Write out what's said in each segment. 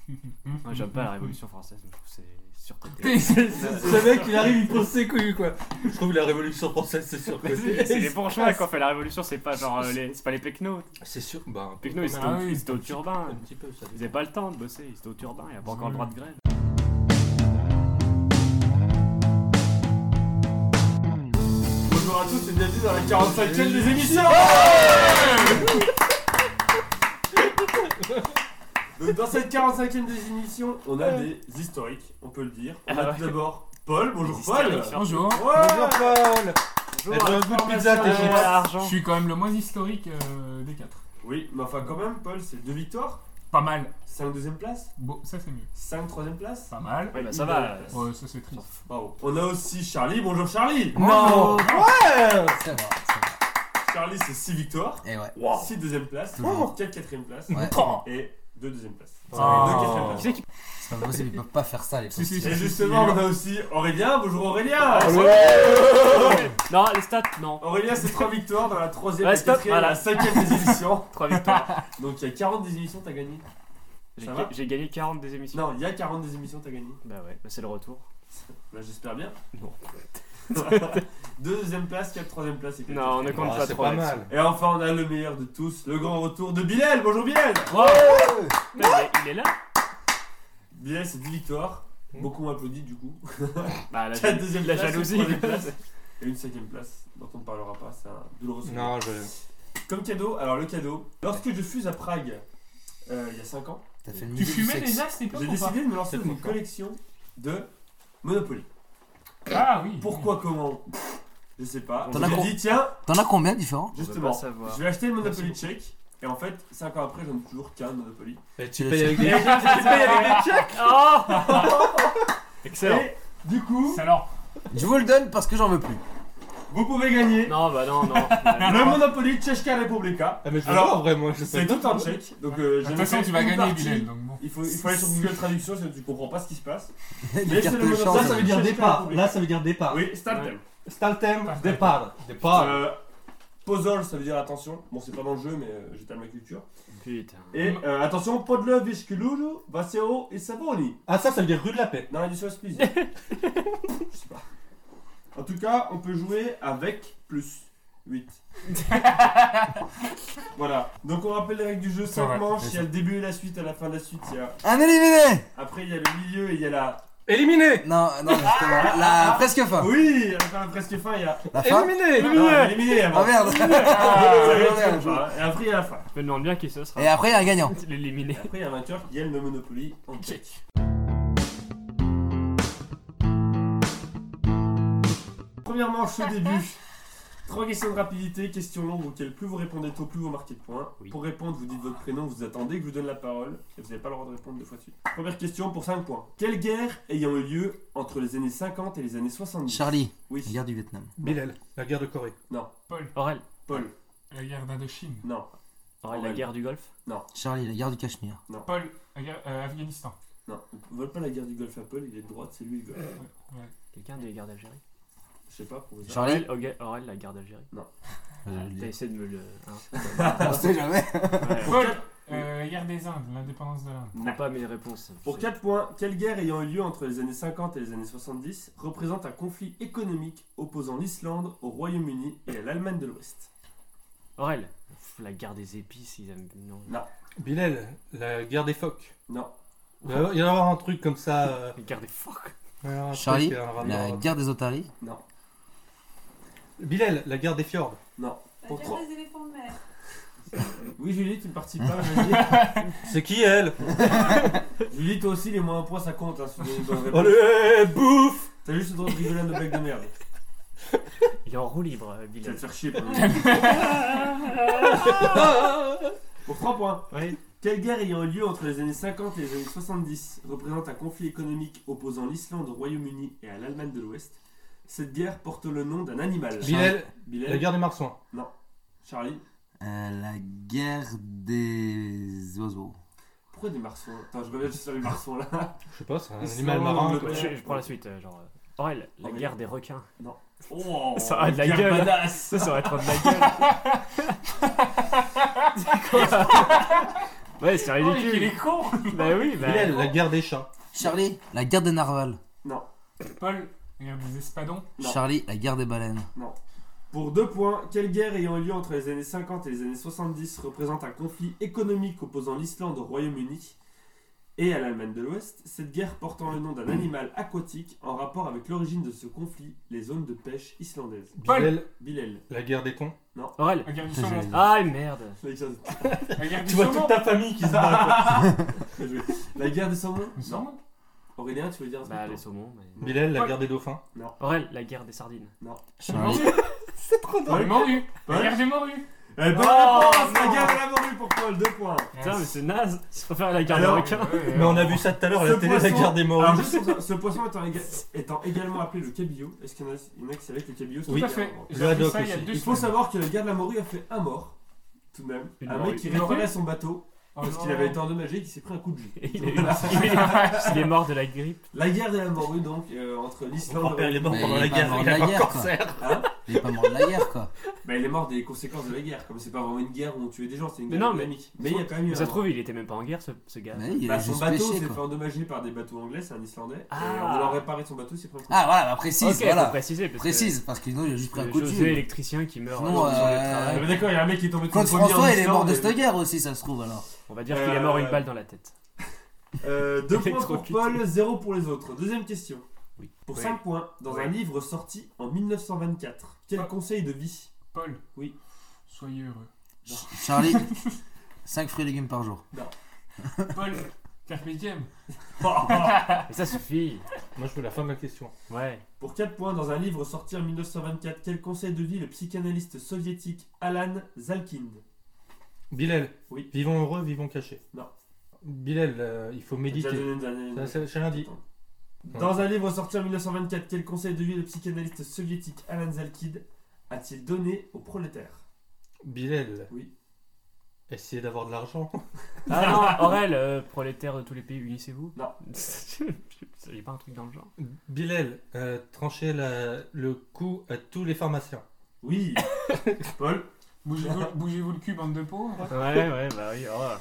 Moi, j'aime pas la Révolution française, je trouve que c'est surcoté. Ce mec, il arrive, il pose ses couilles, quoi. Je trouve la Révolution française, c'est surcoté. C'est les bourgeois qui ont fait la Révolution, c'est pas genre c'est pas les pecnos. C'est sûr, bah. Pecnos, ils étaient au turbin. Un petit peu, ça. Ils avaient pas le temps de bosser, ils étaient au turbin, il n'y a pas encore le droit de grève. Bonjour à tous et bienvenue dans la 45e des émissions. Donc dans cette 45e des émissions, on a des historiques, on peut le dire. On a tout d'abord Paul, bonjour Paul. Bonjour. Ouais. Bonjour Paul. Bonjour. Et un goût de pizza, tes chips. Je suis quand même le moins historique des 4. Oui, mais enfin quand même Paul, c'est 2 victoires, Pas mal. 5 deuxième place, Bon, ça c'est mieux. 5 troisième place. Pas mal. Ouais, bah ça va. Ouais, ça c'est triste. Bravo. On a aussi Charlie, bonjour Charlie. Non. Ouais. Ça va. Charlie c'est 6 victoires, Et ouais. 6 deuxième place, Toujours. 4 quatrième place Ouais. et 2 deuxième place. Oh. 2 quatrième place. Qui c'est qui C'est pas possible, ils peuvent pas faire ça, les Si, si, si, Et si, justement, si, on a aussi Aurélien. Bonjour Aurélien. Non, les stats, non. Aurélien, c'est 3 victoires dans la 3ème, Ouais, la stop, 4ème, voilà. la 5ème des émissions. 3 victoires. Donc il y a 40 des émissions, t'as gagné. Ça va J'ai gagné 40 des émissions. Non, il y a 40 des émissions, t'as gagné. Bah ouais, bah c'est le retour. Bah j'espère bien. Non. 2ème place, 4 troisième place et 4 Non, on ne compte pas C'est trop. pas là-dessus. mal. Et enfin, on a le meilleur de tous, le grand retour de Bilal. Bonjour Bilal. Il est là. Bilal, c'est 10 victoires. Beaucoup m'ont applaudi du coup. Bah la, 4 deuxième la place, jalousie. 3ème place et une 5ème place dont on ne parlera pas, c'est un douloureux souvenir. Non, Comme cadeau, alors le cadeau, lorsque je fuse à Prague il y a 5 ans, T'as fait le Tu musée du fumais sexe. déjà à cette époque j'ai ou pas? décidé de me lancer C'est dans une pourquoi collection de Monopoly. Ah oui. Pourquoi, comment je sais pas. T'en as J'ai con- dit tiens, T'en as combien différents? On veut justement, pas savoir. je vais acheter le Monopoly tchèque et en fait 5 ans après j'en ai toujours qu'un Monopoly. tu payes avec Et des. tu payes avec des tchèques. Excellent. Et du coup, C'est alors. Je vous le donne parce que j'en veux plus. vous pouvez gagner Non, bah non, non. le Monopoly Tchèque Republika. Ah, mais je veux Alors, voir vraiment, je sais C'est pas. tout en tchèque. Donc De j'ai toute façon, tu vas une gagner, partie. Bilal. Donc bon. Il faut aller sur Google Traduction sinon tu comprends pas ce qui se passe. Les Mais cartes c'est de le chance. monopole. Ça veut dire Tchèque départ. République. Là, ça veut dire départ. Oui, c'est un thème. Staltem, départ. Départ. Pozol, ça veut dire attention. Bon, c'est pas dans le jeu, mais j'étale ma culture. Putain. Et attention, Podlove, Vishkululu, Vaseo et Savoni. Ah, ça veut dire rue de la paix. Non, il dit squeezie. Je sais pas. En tout cas, on peut jouer avec plus 8. Voilà. Donc on rappelle les règles du jeu, C'est 5 vrai, manches, c'est il y a le début et la suite, à la fin de la suite, il y a... Un éliminé! Après il y a le milieu et il y a la... Éliminé. Non, non, justement. La presque fin. Oui, à la fin, presque fin, il y a... La fin? Éliminé. Non, éliminé avant. Ah merde! Ça va être merde. comme ça. Et après il y a la fin. Je me demande bien qui ce sera. Et après, il y a un gagnant. L'éliminer. Et après il y a un vainqueur qui gagne le Monopoly en tchèque. Première manche au début. 3 questions de rapidité, questions longues auxquelles plus vous répondez tôt, plus vous marquez de points. Oui. Pour répondre, vous dites votre prénom, vous attendez que je vous donne la parole et vous n'avez pas le droit de répondre 2 fois de suite. Première question pour 5 points. Quelle guerre ayant eu lieu entre les années 50 et les années 70? Charlie, Oui. la guerre du Vietnam. Bilal, la guerre de Corée. Paul. Aurel. Paul. La guerre d'Indochine. Non. Aurel, la guerre du Golfe. Charlie, la guerre du Cachemire. Paul. La guerre Afghanistan. Non. Vole pas la guerre du Golfe à Paul, il est de droite, c'est lui le Golfe. Ouais. Quelqu'un des guerres d'Algérie. Je sais pas pour vous. Charlie? Aurel, la guerre d'Algérie. T'as essayé de me le. Hein. On sait jamais. Ouais. Paul. La guerre des Indes. L'indépendance de l'Inde. N'as pas mes réponses. Pour 4 points, quelle guerre ayant eu lieu entre les années 50 et les années 70 représente un conflit économique opposant l'Islande au Royaume-Uni et à l'Allemagne de l'Ouest? Aurel. La guerre des épices, ils aiment. Non. Bilal, la guerre des phoques. Non. Il va y avoir un truc comme ça. La guerre des phoques. Un Charlie, truc, un rapport. la guerre des otaries. Non. Bilal, la guerre des fjords. Non. La Pour guerre 3. des éléphants de mer. Oui, Julie, tu ne participes pas, vas-y. C'est qui elle? Julie, toi aussi, les moins points, ça compte. Hein, si tu donnes une bonne réponse. Allez, bouffe. T'as juste le droit de rigoler à nos blagues de merde. Il est en roue libre, Tu vas Bilal. te faire chier pour le Pour 3 points. Oui. Quelle guerre ayant eu lieu entre les années 50 et les années 70 représente un conflit économique opposant l'Islande au Royaume-Uni et à l'Allemagne de l'Ouest? Cette guerre porte le nom d'un animal. Bilal, Bilal. la guerre des marsouins. Charlie. La guerre des oiseaux. Pourquoi des marsouins? Attends, je reviens juste sur les marsouins là. Je sais pas, c'est un Ils animal sont marin. dans quoi. le- Je prends la suite. Genre. Aurel, la Aurel. guerre des requins. Oh, Ça a de la guerre gueule. badass. Ça aurait trop de la gueule. Ouais, c'est Oh, il ridicule. est con. Bah oui, bah. Bilal, la guerre des chats. Charlie, la guerre des narvals. Non. Paul, la guerre des espadons. Non. Charlie, la guerre des baleines. Pour 2 points, quelle guerre ayant eu lieu entre les années 50 et les années 70 représente un conflit économique opposant l'Islande au Royaume-Uni et à l'Allemagne de l'Ouest, cette guerre portant le nom d'un animal aquatique en rapport avec l'origine de ce conflit, les zones de pêche islandaises. Paul. Bilal. La guerre des thons. Aurel. La guerre du Ça, saumon. j'ai- Ah merde. La guerre du Tu vois saumon. toute ta famille qui se bat. Bien joué. La guère des saumons. Le saumon. Aurélien, tu veux dire un truc? Bah non les saumons. Mais... Bilal, la Paul. guerre des dauphins. Aurel, la guerre des sardines. Charlie, Les morues. La Paul. guerre des morues. Bonne réponse. La non. guerre de la morue pour Paul, 2 points. Putain, mais c'est naze. Je préfère la guerre des Alors, requins. Mais on a vu ça tout à l'heure à la Ce télé, la poisson- guerre des Alors, morues. juste pour ça, ce poisson étant également appelé le cabillaud, est-ce qu'il y en a qui savaient que le cabillaud Tout c'était à un fait. mort? J'ai Le appris haddock ça il y a aussi. 2 Il faut savoir que la guerre de la morue a fait un mort, tout de même. Une Un morue. mec qui Une morue réparait son bateau Oh parce non. qu'il avait été endommagé et qui s'est pris un coup de jus. Et il est mort de la grippe. La guerre de la morue, donc, entre Mon l'Islande grand-père, il est mort Mais pendant il la est pas guerre, mort il de la a un guerre, cancer. Hein il est pas mort de la guerre, quoi. Bah, il est mort des conséquences de la guerre. Comme c'est pas vraiment une guerre où on tuait des gens, c'est une Mais guerre non, mais- économique. Mais il y a quand même eu Mais un ça se mort. trouve, il était même pas en guerre ce gars. Mais il Bah, a son juste bateau pêché, s'est fait quoi. endommager par des bateaux anglais, c'est un Islandais. Ah. Et en voulant réparer son bateau, il s'est pris un coup de Ah, voilà, bah précise, Ok, faut voilà. préciser. Parce Précise, parce que sinon il a juste pris un que coup de José, jus. électricien qui meurt Non, sur le jus. travail. Ah, mais d'accord, il y a un mec qui est tombé de Claude son premier en François, il est mort de Islande. cette guerre aussi, ça se trouve alors. On va dire qu'il est mort une balle dans la tête. 2 points pour Électrocuté. Paul, 0 pour les autres. Deuxième question. Oui. Pour Oui. 5 points, dans Oui. un livre sorti en 1924, quel Ah. conseil de vie? Paul. Oui. Soyez heureux. Charlie, 5 fruits et légumes par jour. Paul. Carpe diem. Et ça suffit. Moi, je veux la fin de la question. Ouais. Pour 4 points, dans un livre sorti en 1924, quel conseil de vie le psychanalyste soviétique Alan Zalkind? Bilal. Oui. Vivons heureux, vivons cachés. Non. Bilal, il faut J'ai méditer. déjà donné une dernière- Ça, j'ai rien dit. Dans un livre sorti en 1924, quel conseil de vie le psychanalyste soviétique Alan Zalkind a-t-il donné aux prolétaires? Bilal. Oui. Essayez d'avoir de l'argent. Ah non, Aurel, prolétaires de tous les pays, unissez-vous. Non. Il n'y a pas un truc dans le genre. Bilal, tranchez le cou à tous les pharmaciens. Oui. Paul? Bougez-vous le cul, bande de pauvres. Ouais, bah oui. Oh,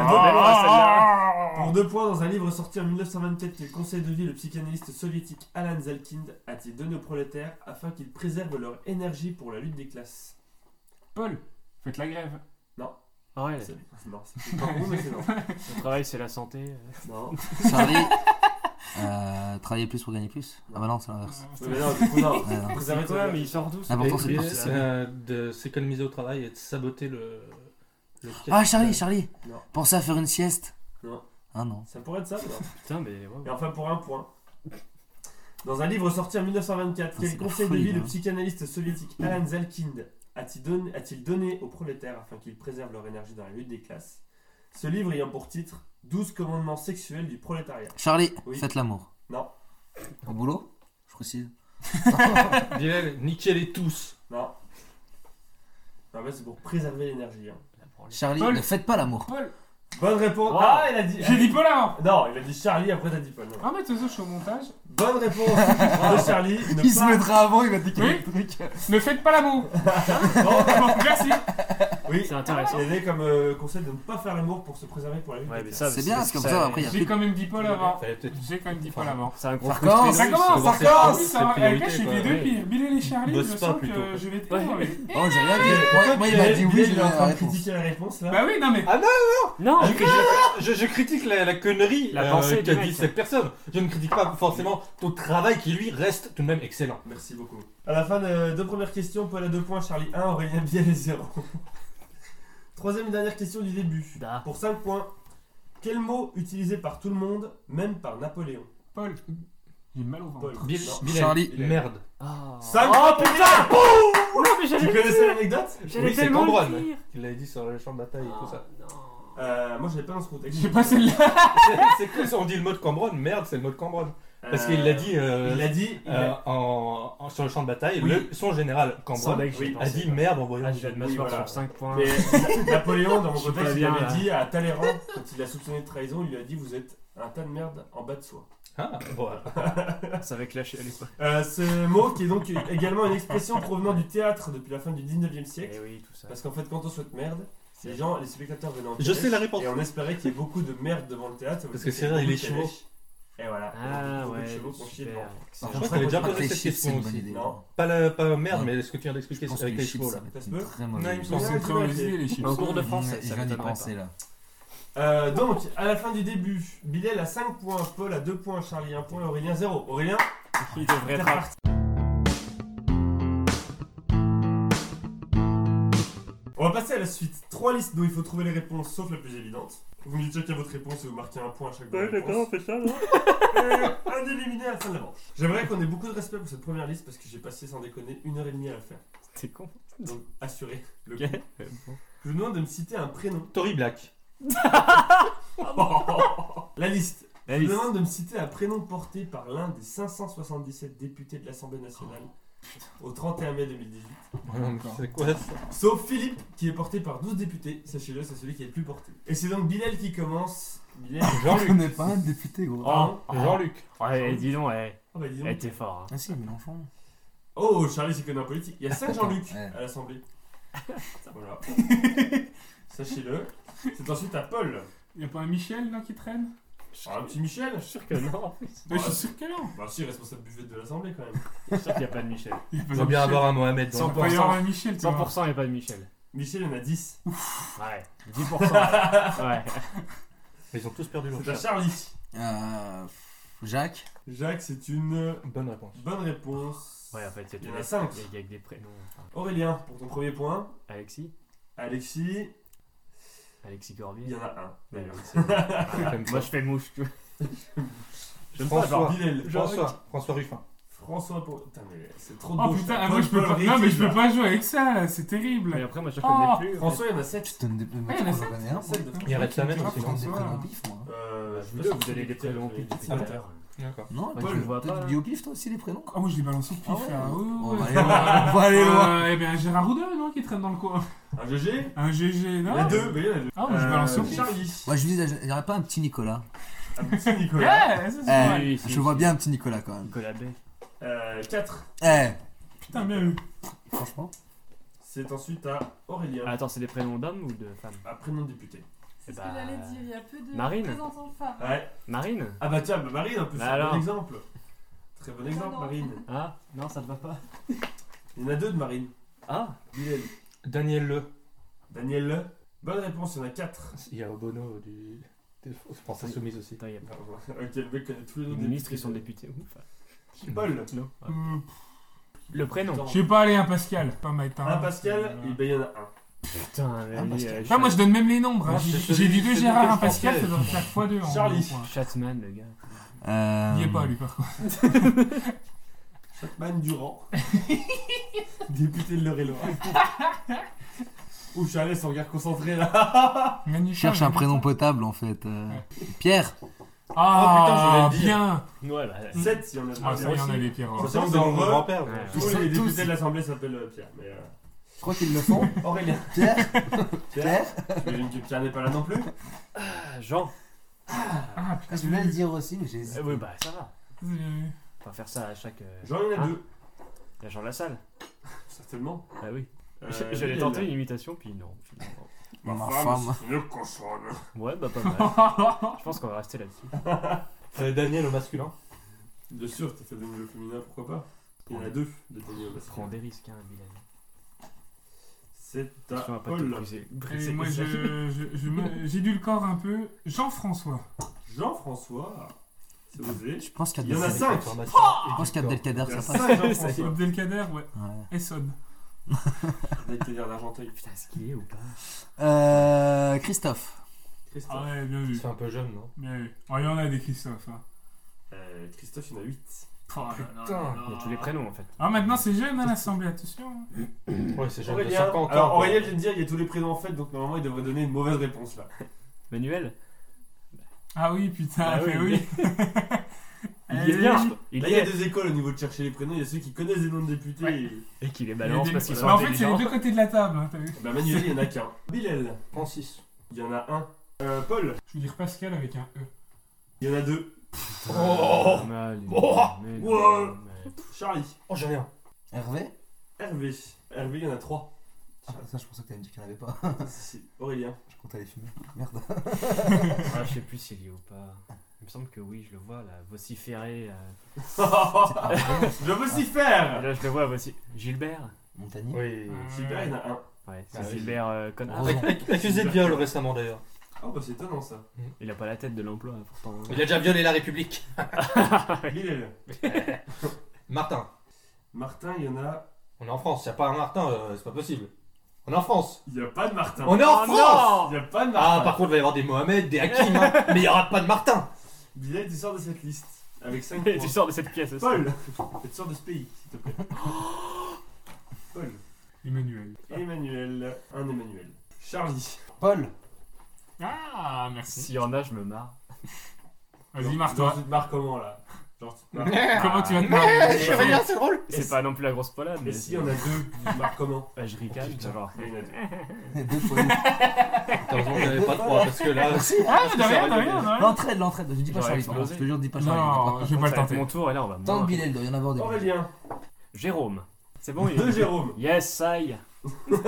Ah. Pour 2 points, dans un livre sorti en 1924, quel conseil de vie le psychanalyste soviétique Alan Zalkind a-t-il donné aux prolétaires afin qu'ils préservent leur énergie pour la lutte des classes? Paul. Faites la grève. Aurel, Non, c'est pas bon, mais c'est non. le travail c'est la santé. Non. Charlie, travailler plus pour gagner plus. Ah bah non, c'est l'inverse. Mais non, du coup, non. Ouais, non. Préserver C'est quoi, ton- mais il sort d'où ça L'important, c'est de Bilal, participer. de s'économiser au travail et de saboter le Ah, Charlie, Non. pensez à faire une sieste. Non. Ah non. Ça pourrait être ça, non. Putain, mais ouais. Et enfin, pour 1 point. Dans un livre sorti en 1924, Ah, quel c'est conseil de folie, vie le hein. psychanalyste soviétique Alan Zalkind a-t-il donné aux prolétaires afin qu'ils préservent leur énergie dans la lutte des classes? Ce livre ayant pour titre 12 commandements sexuels du prolétariat. Charlie, Oui. faites l'amour. Non. Au boulot, je précise. Bilal, niquez-les tous. Non. En fait, c'est pour préserver l'énergie. Hein. Charlie, Paul. ne faites pas l'amour. Paul. Bonne réponse. Wow. Ah, il a dit. J'ai dit Paul avant. Non, il a dit Charlie, après t'as dit Paul. Non. Ah, mais de toute façon, je suis au montage. Bonne réponse de Charlie. Ne Il se pas- mettra avant, il va dire Oui. le truc. Ne faites pas l'amour. Merci. Oui, C'est intéressant. il a donné comme conseil de ne pas faire l'amour pour se préserver pour la lutte Ouais, des mais classes. ça, C'est bien, parce que comme ça, après, il y a J'ai plus. quand même dit Paul avant. Fallait peut-être J'ai quand même dit Paul avant. C'est un gros Ça frustré recommence, de Ça ouf, commence, ça. ça c'est commence. c'est Ça va. priorité, Avec là, je suis quoi. les deux pires. Bilal et Charlie, Bosse je pas, sens plutôt. que je vais être Ouais. énervé. Oh, j'ai rien dit. Moi, il m'a dit oui, il j'ai est donné en la train de réponse. critiquer la réponse là. Bah oui, non mais. Non, Je critique la connerie La pensée du qu'a mec. dit cette personne. Je ne critique pas forcément ton travail qui lui reste tout de même excellent. Merci beaucoup. À la fin de deux premières questions, Paul a 2 points, Charlie 1, Aurélien Biel et 0. Troisième et dernière question du début. Da. Pour 5 points. Quel mot utilisé par tout le monde, même par Napoléon? Paul. J'ai mal au ventre. Paul. Bilal, Non. Charlie. merde. Oh, 5 oh points putain. pour Non, mais Tu j'allais connaissais l'anecdote? J'allais Oui, c'est tellement Cambronne. le dire. Il l'avait dit sur le champ de bataille et tout ça. Non. Moi je l'ai pas dans ce contexte. J'ai pas celle-là. C'est cool, si on dit le mot de Cambronne, merde, c'est le mot de Cambronne. Parce qu'il l'a dit, Il l'a dit. sur le champ de bataille, Oui. son général Sans Cambronne mec, j'y oui, a pensais dit pas. merde en voyant. Ah, je viens de m'asseoir voilà. sur 5 points. Mais Napoléon, dans mon Je suis contexte, pas il bien, avait là. dit à Talleyrand, quand il a soupçonné de trahison, il lui a dit: vous êtes un tas de merde en bas de soie. Ah, voilà. Ça avait clashé à l'époque. Ce mot qui est donc également une expression provenant du théâtre depuis la fin du 19e siècle. Eh oui, tout ça. Parce qu'en fait, quand on souhaite merde, Les spectateurs venaient en Je sais la calèche, réponse. Et on espérait qu'il y ait beaucoup de merde devant le théâtre. Parce que c'est vrai, il est chevaux. Et voilà. Ah beaucoup de ouais, chevaux qu'on chie super. devant. Je crois que t'avais déjà posé cette question bonne aussi. idée. Non. Pas merde, Non. mais ce que tu viens d'expliquer Je pense avec que les chips, chevaux là. ça va être Ça se une peut très Non, mauvaise il me idée. semble. C'est une très mauvaise idée, les chips. En cours de Je français, viens ça d'y m'étonnerait penser là. Donc, à la fin du début, Bilal a 5 points, Paul a 2 points, Charlie 1 point et Aurélien 0. Aurélien, Il devrait être à- on va passer à la suite. 3 listes dont il faut trouver les réponses, sauf la plus évidente. Vous me dites chacun votre réponse et vous marquez un point à chaque bonne réponse. fait ça là. Un éliminé à la fin de la manche. J'aimerais qu'on ait beaucoup de respect pour cette première liste parce que j'ai passé sans déconner 1h30 à la faire. T'es con. Donc assurez le Ok. coup. Je vous demande de me citer un prénom. Tory Black. La liste. Je Alice. vous demande de me citer un prénom porté par l'un des 577 députés de l'Assemblée nationale au 31 mai 2018. C'est quoi ça? Sauf Philippe, qui est porté par 12 députés. Sachez-le, c'est celui qui est le plus porté. Et c'est donc Bilal qui commence. Bilal. Je Jean-Luc. connais pas un député, gros. Oh, Jean-Luc. Ouais, dis donc, ouais. bah dis donc. Elle était fort. Hein. Ah si, Mélenchon. Oh, Charlie s'y connaît en politique. Il y a 5 Jean-Luc Ouais. à l'Assemblée. Voilà. Sachez-le. C'est ensuite à Paul. Y'a pas un Michel là qui traîne? Ah, un petit Michel. Je suis sûr que non. Mais je suis sûr que non. Bah si, responsable buvette de l'Assemblée quand même. Je suis sûr qu'il n'y a pas de Michel. Il y a pas Il de va bien Michel. avoir un Mohamed dans Sans Il va y avoir un Michel, tu vois. 100% il n'y a pas de Michel. Michel, il y en a 10. Ouais. 10%. Ouais. Ils ont tous perdu leur C'est à chat. Charlie. Jacques. Jacques, c'est une Bonne réponse. bonne réponse. Ouais, en fait, c'est Il y en a 5. Il y a que des prénoms. Enfin, Aurélien, pour ton premier point. Alexis. Alexis, Alexis il Corbier. y en a un. Ouais, D'ailleurs. Moi, je fais mouche. Tu vois. J'aime pas, François. genre. Bilal. François Ruffin. François pour. Putain, mais c'est trop de Oh beau. putain, Paul, moi je peux Paul, pas. Ricky, Non, mais je peux là. pas jouer avec ça là, c'est Mais terrible. après, moi, je Oh. connais plus. François, il y en a 7. Tu te donnes des. Mais il y en a j'en connais un. 7 de Il y a Red Samen Tu vois, aussi. Je donne des François. prénoms pif, moi. Je veux vous donner des prénoms depuis tout à l'heure. D'accord. Non, Ouais, Paul, tu le vois toi, pas, tu dis au pif, toi aussi, les prénoms? Ah, moi je les balance au pif Ah ouais. là. On Ouais, va ouais. aller loin. On va aller loin. Eh bien, Gérard Roudeux, non, qui traîne dans le coin. Un GG. Un GG, Il y non? en a 2, mais il y en a 2. Ah, moi je balance au pif. Charlie. Moi, je me dis, il n'y aurait pas un petit Nicolas. Un petit Nicolas. Ouais, ça c'est Eh, vrai. Oui, si, je vois si. bien un petit Nicolas quand même. Nicolas B. 4. Eh, Putain, bien vu. franchement. C'est ensuite à Aurélien. Ah, attends, c'est des prénoms d'hommes ou de femmes? Un prénom de député. C'est ce Bah, que j'allais dire, il y a peu de Marine. représentants femmes. Ouais. Marine? Ah bah tiens, bah Marine en plus, Bah c'est un alors. bon exemple. Très bon exemple, non. Marine. Ah, non, ça te va pas. Il y en a 2 de Marine. Ah, Bilal. Daniel Le. Daniel Le. Bonne réponse, il y en a 4. Il y a Obono du France Insoumise aussi. attends, il y a pas. Ok, le mec connaît tous les noms Les des ministres, ils députés. sont députés. Ouf. Paul. Non. Euh, Le prénom. Attends. Je sais pas aller un Pascal, pas Maïtin. Un Pascal, et ben il y en a un. Putain, mais Pascal. Enfin, moi je donne même les nombres. hein. Moi, c'est J'ai celui- dit 2 celui Gérard, que un je Pascal, pensais. ça doit faire x2 en Charlie. gros, quoi. Schatzman, le gars. Il y est pas lui par contre. Chapman Durand. Député de l'Eure-et-Loire. Ouh, Charlie, son regard concentré là. Magnifique. Cherche un prénom potable en fait. Pierre. Ah, Oh, putain, je bien. Ouais, bah. 7, il y en a Ah, ça, il y en a aussi. des pires. Ça, C'est c'est dans mon heureux. grand-père. Ouais. Tous Ils sont les députés tous- de l'Assemblée s'appellent Pierre. Mais Je crois qu'ils le font. Aurélien. Pierre. Pierre. J'imagine que Pierre n'est pas là non plus. Jean. Ah, Ah, putain, je voulais le dire aussi, mais j'ai Eh hésité. oui, bah ça va. Euh, On va faire ça à chaque. Jean, il y en a Hein 2. Il y a Jean Lassalle. Certainement. Ah oui. Euh, J'allais Bilal. tenter une imitation, puis non. finalement. Ma femme. c'est une cochonne. Ouais, bah pas mal. Je pense qu'on va rester là-dessus. Daniel au masculin. Bien sûr, t'as fait des milieux féminins, pourquoi pas. Il y en a 2 de Daniel Obassi. Prends des risques, hein, Bilal. C'est à Attention à pas te Paul. briser. Et moi j'édulcore un peu. Jean-François. Jean-François. C'est osé. Je pense Il y en a qu'Abdelkader. 5. Je pense qu'Abdelkader, Il y en a ça passe. 5 Jean-François. Abdelkader, ouais. Ouais. Essonne. Abdelkader d'Argenteuil. Putain, est-ce qu'il est ou pas? Christophe. Christophe. Ah ouais, bien vu. C'est un peu jeune, non? Bien vu. Oh, il y en a des Christophe. Hein. Christophe, il y en a 8. Oh là là Putain. là là. Il y a tous les prénoms en fait. Ah, maintenant c'est jeune à l'Assemblée, attention. Ouais, c'est jeune. de Aurélien, 50 ans. alors Aurélien vient de dire il y a tous les prénoms en fait, donc normalement il devrait donner une mauvaise réponse là. Manuel? Ah oui, putain, Ah mais oui. oui. Il y est bien. Il Là y il y a est. 2 écoles au niveau de chercher les prénoms, il y a ceux qui connaissent des noms de députés. Ouais. Et... Et qui les Il y a balance des- parce qu'ils sont Mais en fait, c'est les intelligents. deux côtés de la table, hein, t'as vu. Bah Manuel, il y en a qu'un. Bilal, Francis. il y en a un. Paul, Je veux dire Pascal avec un E. il y en a 2. Oh. Mal, Oh. mais non, Ouais. mais- Charlie, Oh, j'en ai un. Hervé. Hervé, il y en a 3. Ça, je pensais que t'allais me dire qu'il n'y en avait pas. Si. Aurélien. Je comptais aller fumer. Merde. Ah, je sais plus s'il y est ou pas. Il me semble que oui, je le vois là, vociférer. Je vocifère. Là, je le vois, Gilbert. Montagnier. Oui. Gilbert, il y en a un. Ouais, c'est Ah oui. Gilbert connard. Heureusement. Accusé de viol récemment d'ailleurs. Oh, bah c'est étonnant ça. Il a pas la tête de l'emploi pourtant. Il a déjà violé la République. Bilal. Martin. Martin, il y en a. On est en France, y a pas un Martin, c'est pas possible. On est en France. Il n'y a pas de Martin. On est en France. Il n'y a pas de Martin. Ah, par contre, il va y avoir des Mohamed, des Hakim, hein, mais il y aura pas de Martin. Bilal, tu sors de cette liste. Avec 5 Tu points. sors de cette pièce aussi. Paul. Tu sors de ce pays, s'il te plaît. Paul. Emmanuel. Emmanuel. Un Emmanuel. Charlie. Paul. Ah, merci. S'il y en a, je me marre. Vas-y, Genre, marre-toi. tu te marres comment là? Genre, tu te marres. Comment tu vas te marrer? Je vais dire, c'est drôle. C'est pas non plus la grosse polade, mais Et si on a deux, tu te marres comment? je ricane, genre. Il y en a deux. 2 fois. Heureusement qu'il n'y avait pas trois, parce que là. Ah, de rien, de rien, de rien. L'entraide. Je dis pas J'aurais Charlie, par contre. explosé. Je te jure, dis pas Charlie. Non, je vais pas le Ça va être tenter. mon tour et là on va Tant mourir. Bilal, il doit y en avoir des. Aurélien. Jérôme. C'est bon, il Deux Jérôme. Yes, aïe. C'est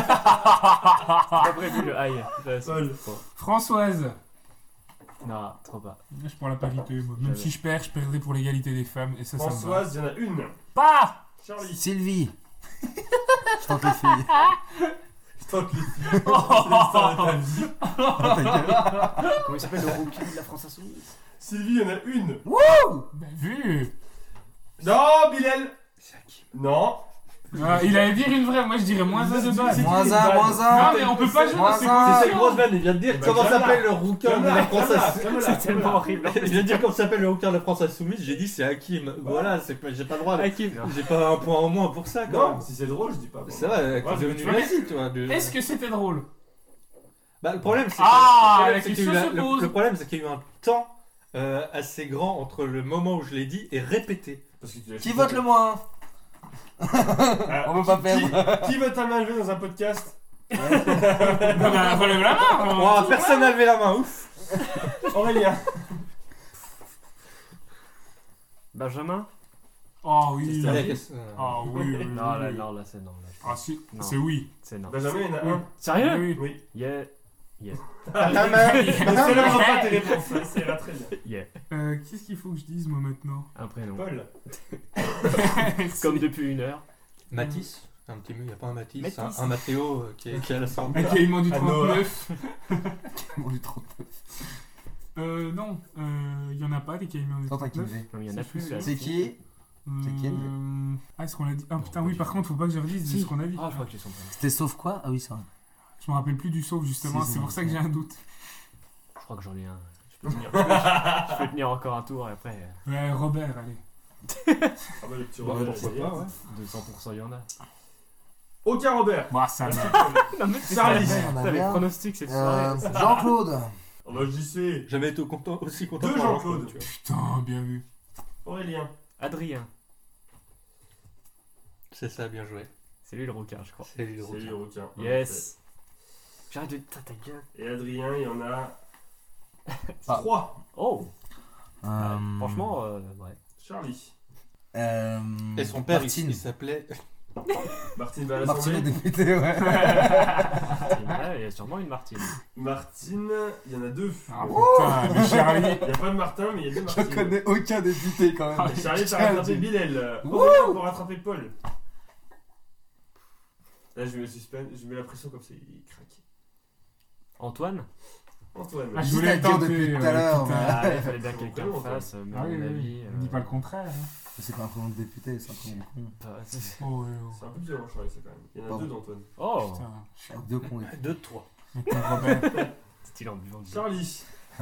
pas prévu le aïe. Paul. Françoise. Non, trop pas. Je prends la parité, moi. Même Jamais. si je perds, je perdrai pour l'égalité des femmes. Et ça me va. Françoise, il y en a une. Pas. Charlie. Sylvie. Je tente les filles. Je tente les filles. C'est l'histoire de ta vie. Comment il s'appelle le rookie de la France Insoumise? Sylvie, il y en a une. Ben vu. Non, Bilal. C'est Hakim. Non. Ah, il allait dire une vraie, moi je dirais moins 1 de base. C'est- -1, Non, mais on peut pas jouer Moins dans ces un. C'est conditions. grosse vanne, il vient de dire Bah, comment Jamla. s'appelle le rouquin de la France Insoumise. C'est tellement horrible. Il vient de dire comment s'appelle le rouquin de la France Insoumise, j'ai dit c'est Hakim. Voilà, c'est pas- j'ai pas le droit. Hakim. J'ai pas un point en moins pour ça quand Non, même. si c'est drôle, je dis pas. C'est vrai, Ouais, c'est devenu tu vois, nazi, tu vois. Est-ce que c'était drôle? Bah, le problème, c'est Ah, que- la le problème, c'est qu'il y a eu question se pose. le problème, c'est qu'il y a eu un temps assez grand entre le moment où je l'ai dit et répété. Parce que tu l'as Qui fait. vote le moins? Ah, On veut pas perdre. Qui veut ta main levée dans un podcast? Non, bah, relève la main. Oh, personne n'a levé la main, ouf. Aurélien. Benjamin. Oh oui. C'est Allez, Oh oui, oui. Non, là, oui. non, là, c'est non. Là, Ah si, Non. c'est oui. c'est non. Benjamin, il y en a Oui. un. Sérieux? Oui. Oui. Yeah. Ne célèbre pas tes réponses, ça ira très bien. Yeah. Qu'est-ce qu'il faut que je dise moi maintenant? Un prénom. Paul. Comme depuis 1 heure. Matisse, un petit mot, il n'y a pas un Matisse, Matisse. un Mathéo qui est à l'Assemblée. Accueillement du Ah, Noah. 39. Bon, du 39. Non, il y en a pas des caïmans du Tente un 39. Kinvé. Non, il y en a plus là. C'est qui? C'est qui? Ah, est-ce qu'on l'a dit? Ah putain, oui, par contre, faut pas que je redise Si. ce qu'on a dit. Ah, je crois que j'ai son prénom. C'était sauf quoi? Ah oui, ça. Je me rappelle plus du sauf, justement, Si, c'est pour ça que j'ai un doute. Je crois que j'en ai un. Je peux tenir, je peux tenir encore un tour et après. Ouais, Robert, allez. Ah bah le petit Bah, Robert. pourquoi c'est- pas, ouais. 200% il y en a. Aucun Robert. Bah, ça va. Non, mais c'est Charlie. ça, On a les bien. pronostics cette soirée. Jean-Claude. Oh bah j'y sais. Jamais été aussi content Deux pour Jean-Claude. tu vois. Putain, bien vu. Aurélien. Adrien. C'est ça, bien joué. C'est lui le rouquin, je crois. C'est lui le C'est lui rouquin. le rouquin. Yes. J'arrête de ta gueule. Et Adrien, il y en a Ah. 3. Oh. Franchement, ouais. Charlie. Et son père, Martine. il s'appelait. Martine va à Martine est l'Assemblée. député, ouais. Ouais, il y a sûrement une Martine. Martine, il y en a 2. Ah putain, mais Charlie. Il n'y a pas de Martin, mais il y a 2 Je Martines. connais aucun député quand même. Et Charlie, t'as rattrapé Bilal. Wouh. Aurélien pour rattraper Paul. Là, je mets le suspense, je mets la pression comme ça, il craque. Antoine. Antoine. Ah, je Dis voulais la le gueule tenter. depuis tout à ouais, l'heure, putain. mais- Ah, il fallait bien que quelqu'un le Vraiment, fasse, mais Ah à oui, mon oui, avis. on dit pas le contraire. Hein. C'est pas un prénom de député, c'est un prénom de con. c'est- Oh, ouais, C'est un peu violent, Charlie, ça quand même. Il y en a Pardon. 2 d'Antoine. Oh. putain. Je suis deux cons. 2 de 3. Mais ton Robert. Style en buvant du Charlie.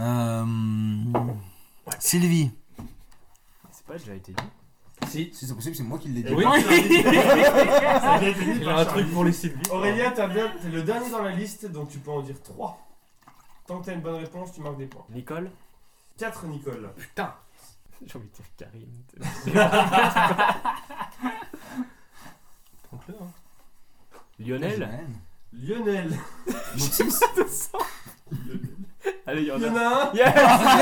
Sylvie. C'est pas déjà été dit. Si. Si c'est possible, c'est moi qui l'ai dit. Et Oui. moi, Charlie. Ça a bien été dit Il par a un truc Charlie. pour les Sylvie. Aurélien, t'es le dernier dans la liste, donc tu peux en dire 3. Tant que t'as une bonne réponse, tu marques des points. Nicole. 4, Nicole. Putain. J'ai envie de dire Karim. Trompe-le, hein. Lionel. Lionel. Donc 6. Allez, il y en Il y en a. a un. Yes.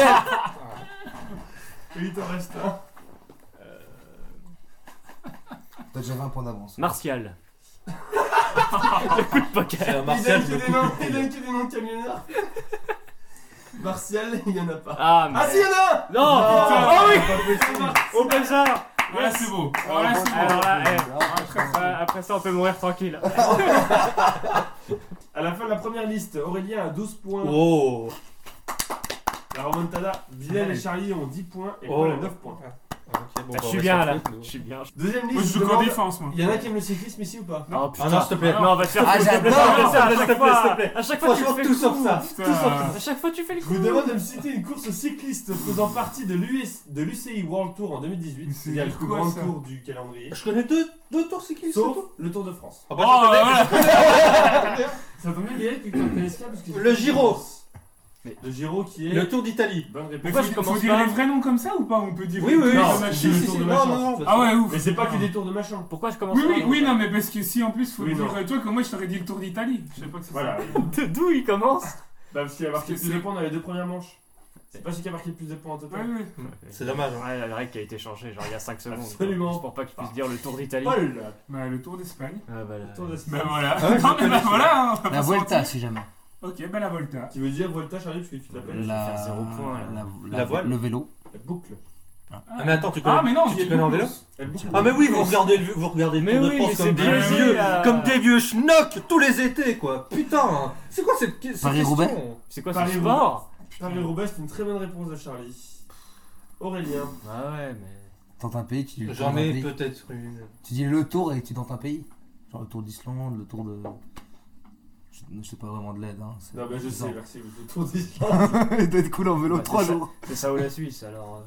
Et il t'en reste un. T'as déjà 20 points d'avance. Martial. C'est un Il Martial, donne je le que coupe. des noms de camionneurs. Martial, il y en a pas. Ah, mais. Ah si, il y en a un. Non putain. Ah oui Pas possible. Au Belzard Voilà, c'est beau. Voilà, c'est beau. Alors là, Ah, après ça, on peut mourir tranquille. À la fin de la première liste, Aurélien a 12 points. Oh. La remontada, Bilal et Charlie ont 10 points et Oh. Paul a 9 points. Ok, bon, Je bah, suis on bien va là. s'en foutre, nous. Je suis bien. Deuxième Moi, liste, je joue qu'en demande- défense, moi. il y en a qui aiment le cyclisme ici ou pas? Oh Ah non, s'il te plaît. Non, on va te faire Ah, foutre. j'adore. À S'il te chaque plaît, fois, s'il te plaît. à chaque fois, tu Franchement, fais tout le sauf coup. ça. Putain. Tout sauf ça. À chaque fois, tu fais le Je coup. vous demande de me citer une course cycliste faisant partie de l'UCI World Tour en 2018, Mais c'est c'est-à-dire le plus quoi, grand ça tour du calendrier, Je connais deux tours cyclistes. sauf le Tour de France. Ah bah, Oh, je connais. voilà. Ça tombe bien, Bilal, que tu connais ça parce que Le Giro. Le Giro qui est. Le Tour d'Italie. Bonne Mais réponse. je faut commence dire pas les vrais noms comme ça ou pas? On peut dire. Oui, oui, Non, oui. c'est Si, le si, tour si. de Non, machin. non, non. Ah ouais, ouf. Mais c'est pas que des tours de machin. Pourquoi je commence Oui, pas oui, oui, non, mais parce que si en plus faut Oui, dire. non. Toi, comme moi, je t'aurais dit le Tour d'Italie. Je sais pas que c'est Voilà. ça. D'où il commence Bah, parce qu'il a marqué Parce que plus de c'est- points dans les deux premières manches. C'est pas celui qui a marqué le plus de points en Ouais, total. ouais. C'est dommage. Hein. Ouais, la règle qui a été changée, genre il y a 5 secondes. Absolument. Juste pour pas qu'il puisse dire le Tour d'Italie. Paul, Bah, le Tour d'Espagne. Ah bah là. le Tour de Bah voilà. Ah ouais, je Non, mais connais bah ça. voilà. hein, on va La pas se Vuelta, mentir. si jamais. Ok, bah la Volta. Qui veut dire Volta, Charlie, parce que tu t'appelles faire 0 point, là. La voile. Le vélo. la boucle. Ah, mais attends, tu connais. Ah, mais non, tu il y a connais en une vélo course. La boucle. Ah mais oui, vous regardez le Mais Tour de oui, France mais comme c'est des biaisé, vieux, là. comme des vieux schnocks tous les étés quoi. Putain, c'est quoi cette Paris-Roubaix question C'est quoi ce Paris-Roubaix. sport Paris-Roubaix, c'est une très bonne réponse de Charlie. Aurélien. Ah ouais, mais. Tente un pays, tu dis le tour J'en d'un ai pays. peut-être une. Tu dis le tour et tu tentes un pays. Genre le tour d'Islande, le tour de. Je sais pas vraiment de l'aide. Hein. c'est- Non, bah je sais, Non. merci. Le Tour d'Islande. Il doit être cool en vélo Bah, 3 c'est ça. jours. C'est ça ou la Suisse alors.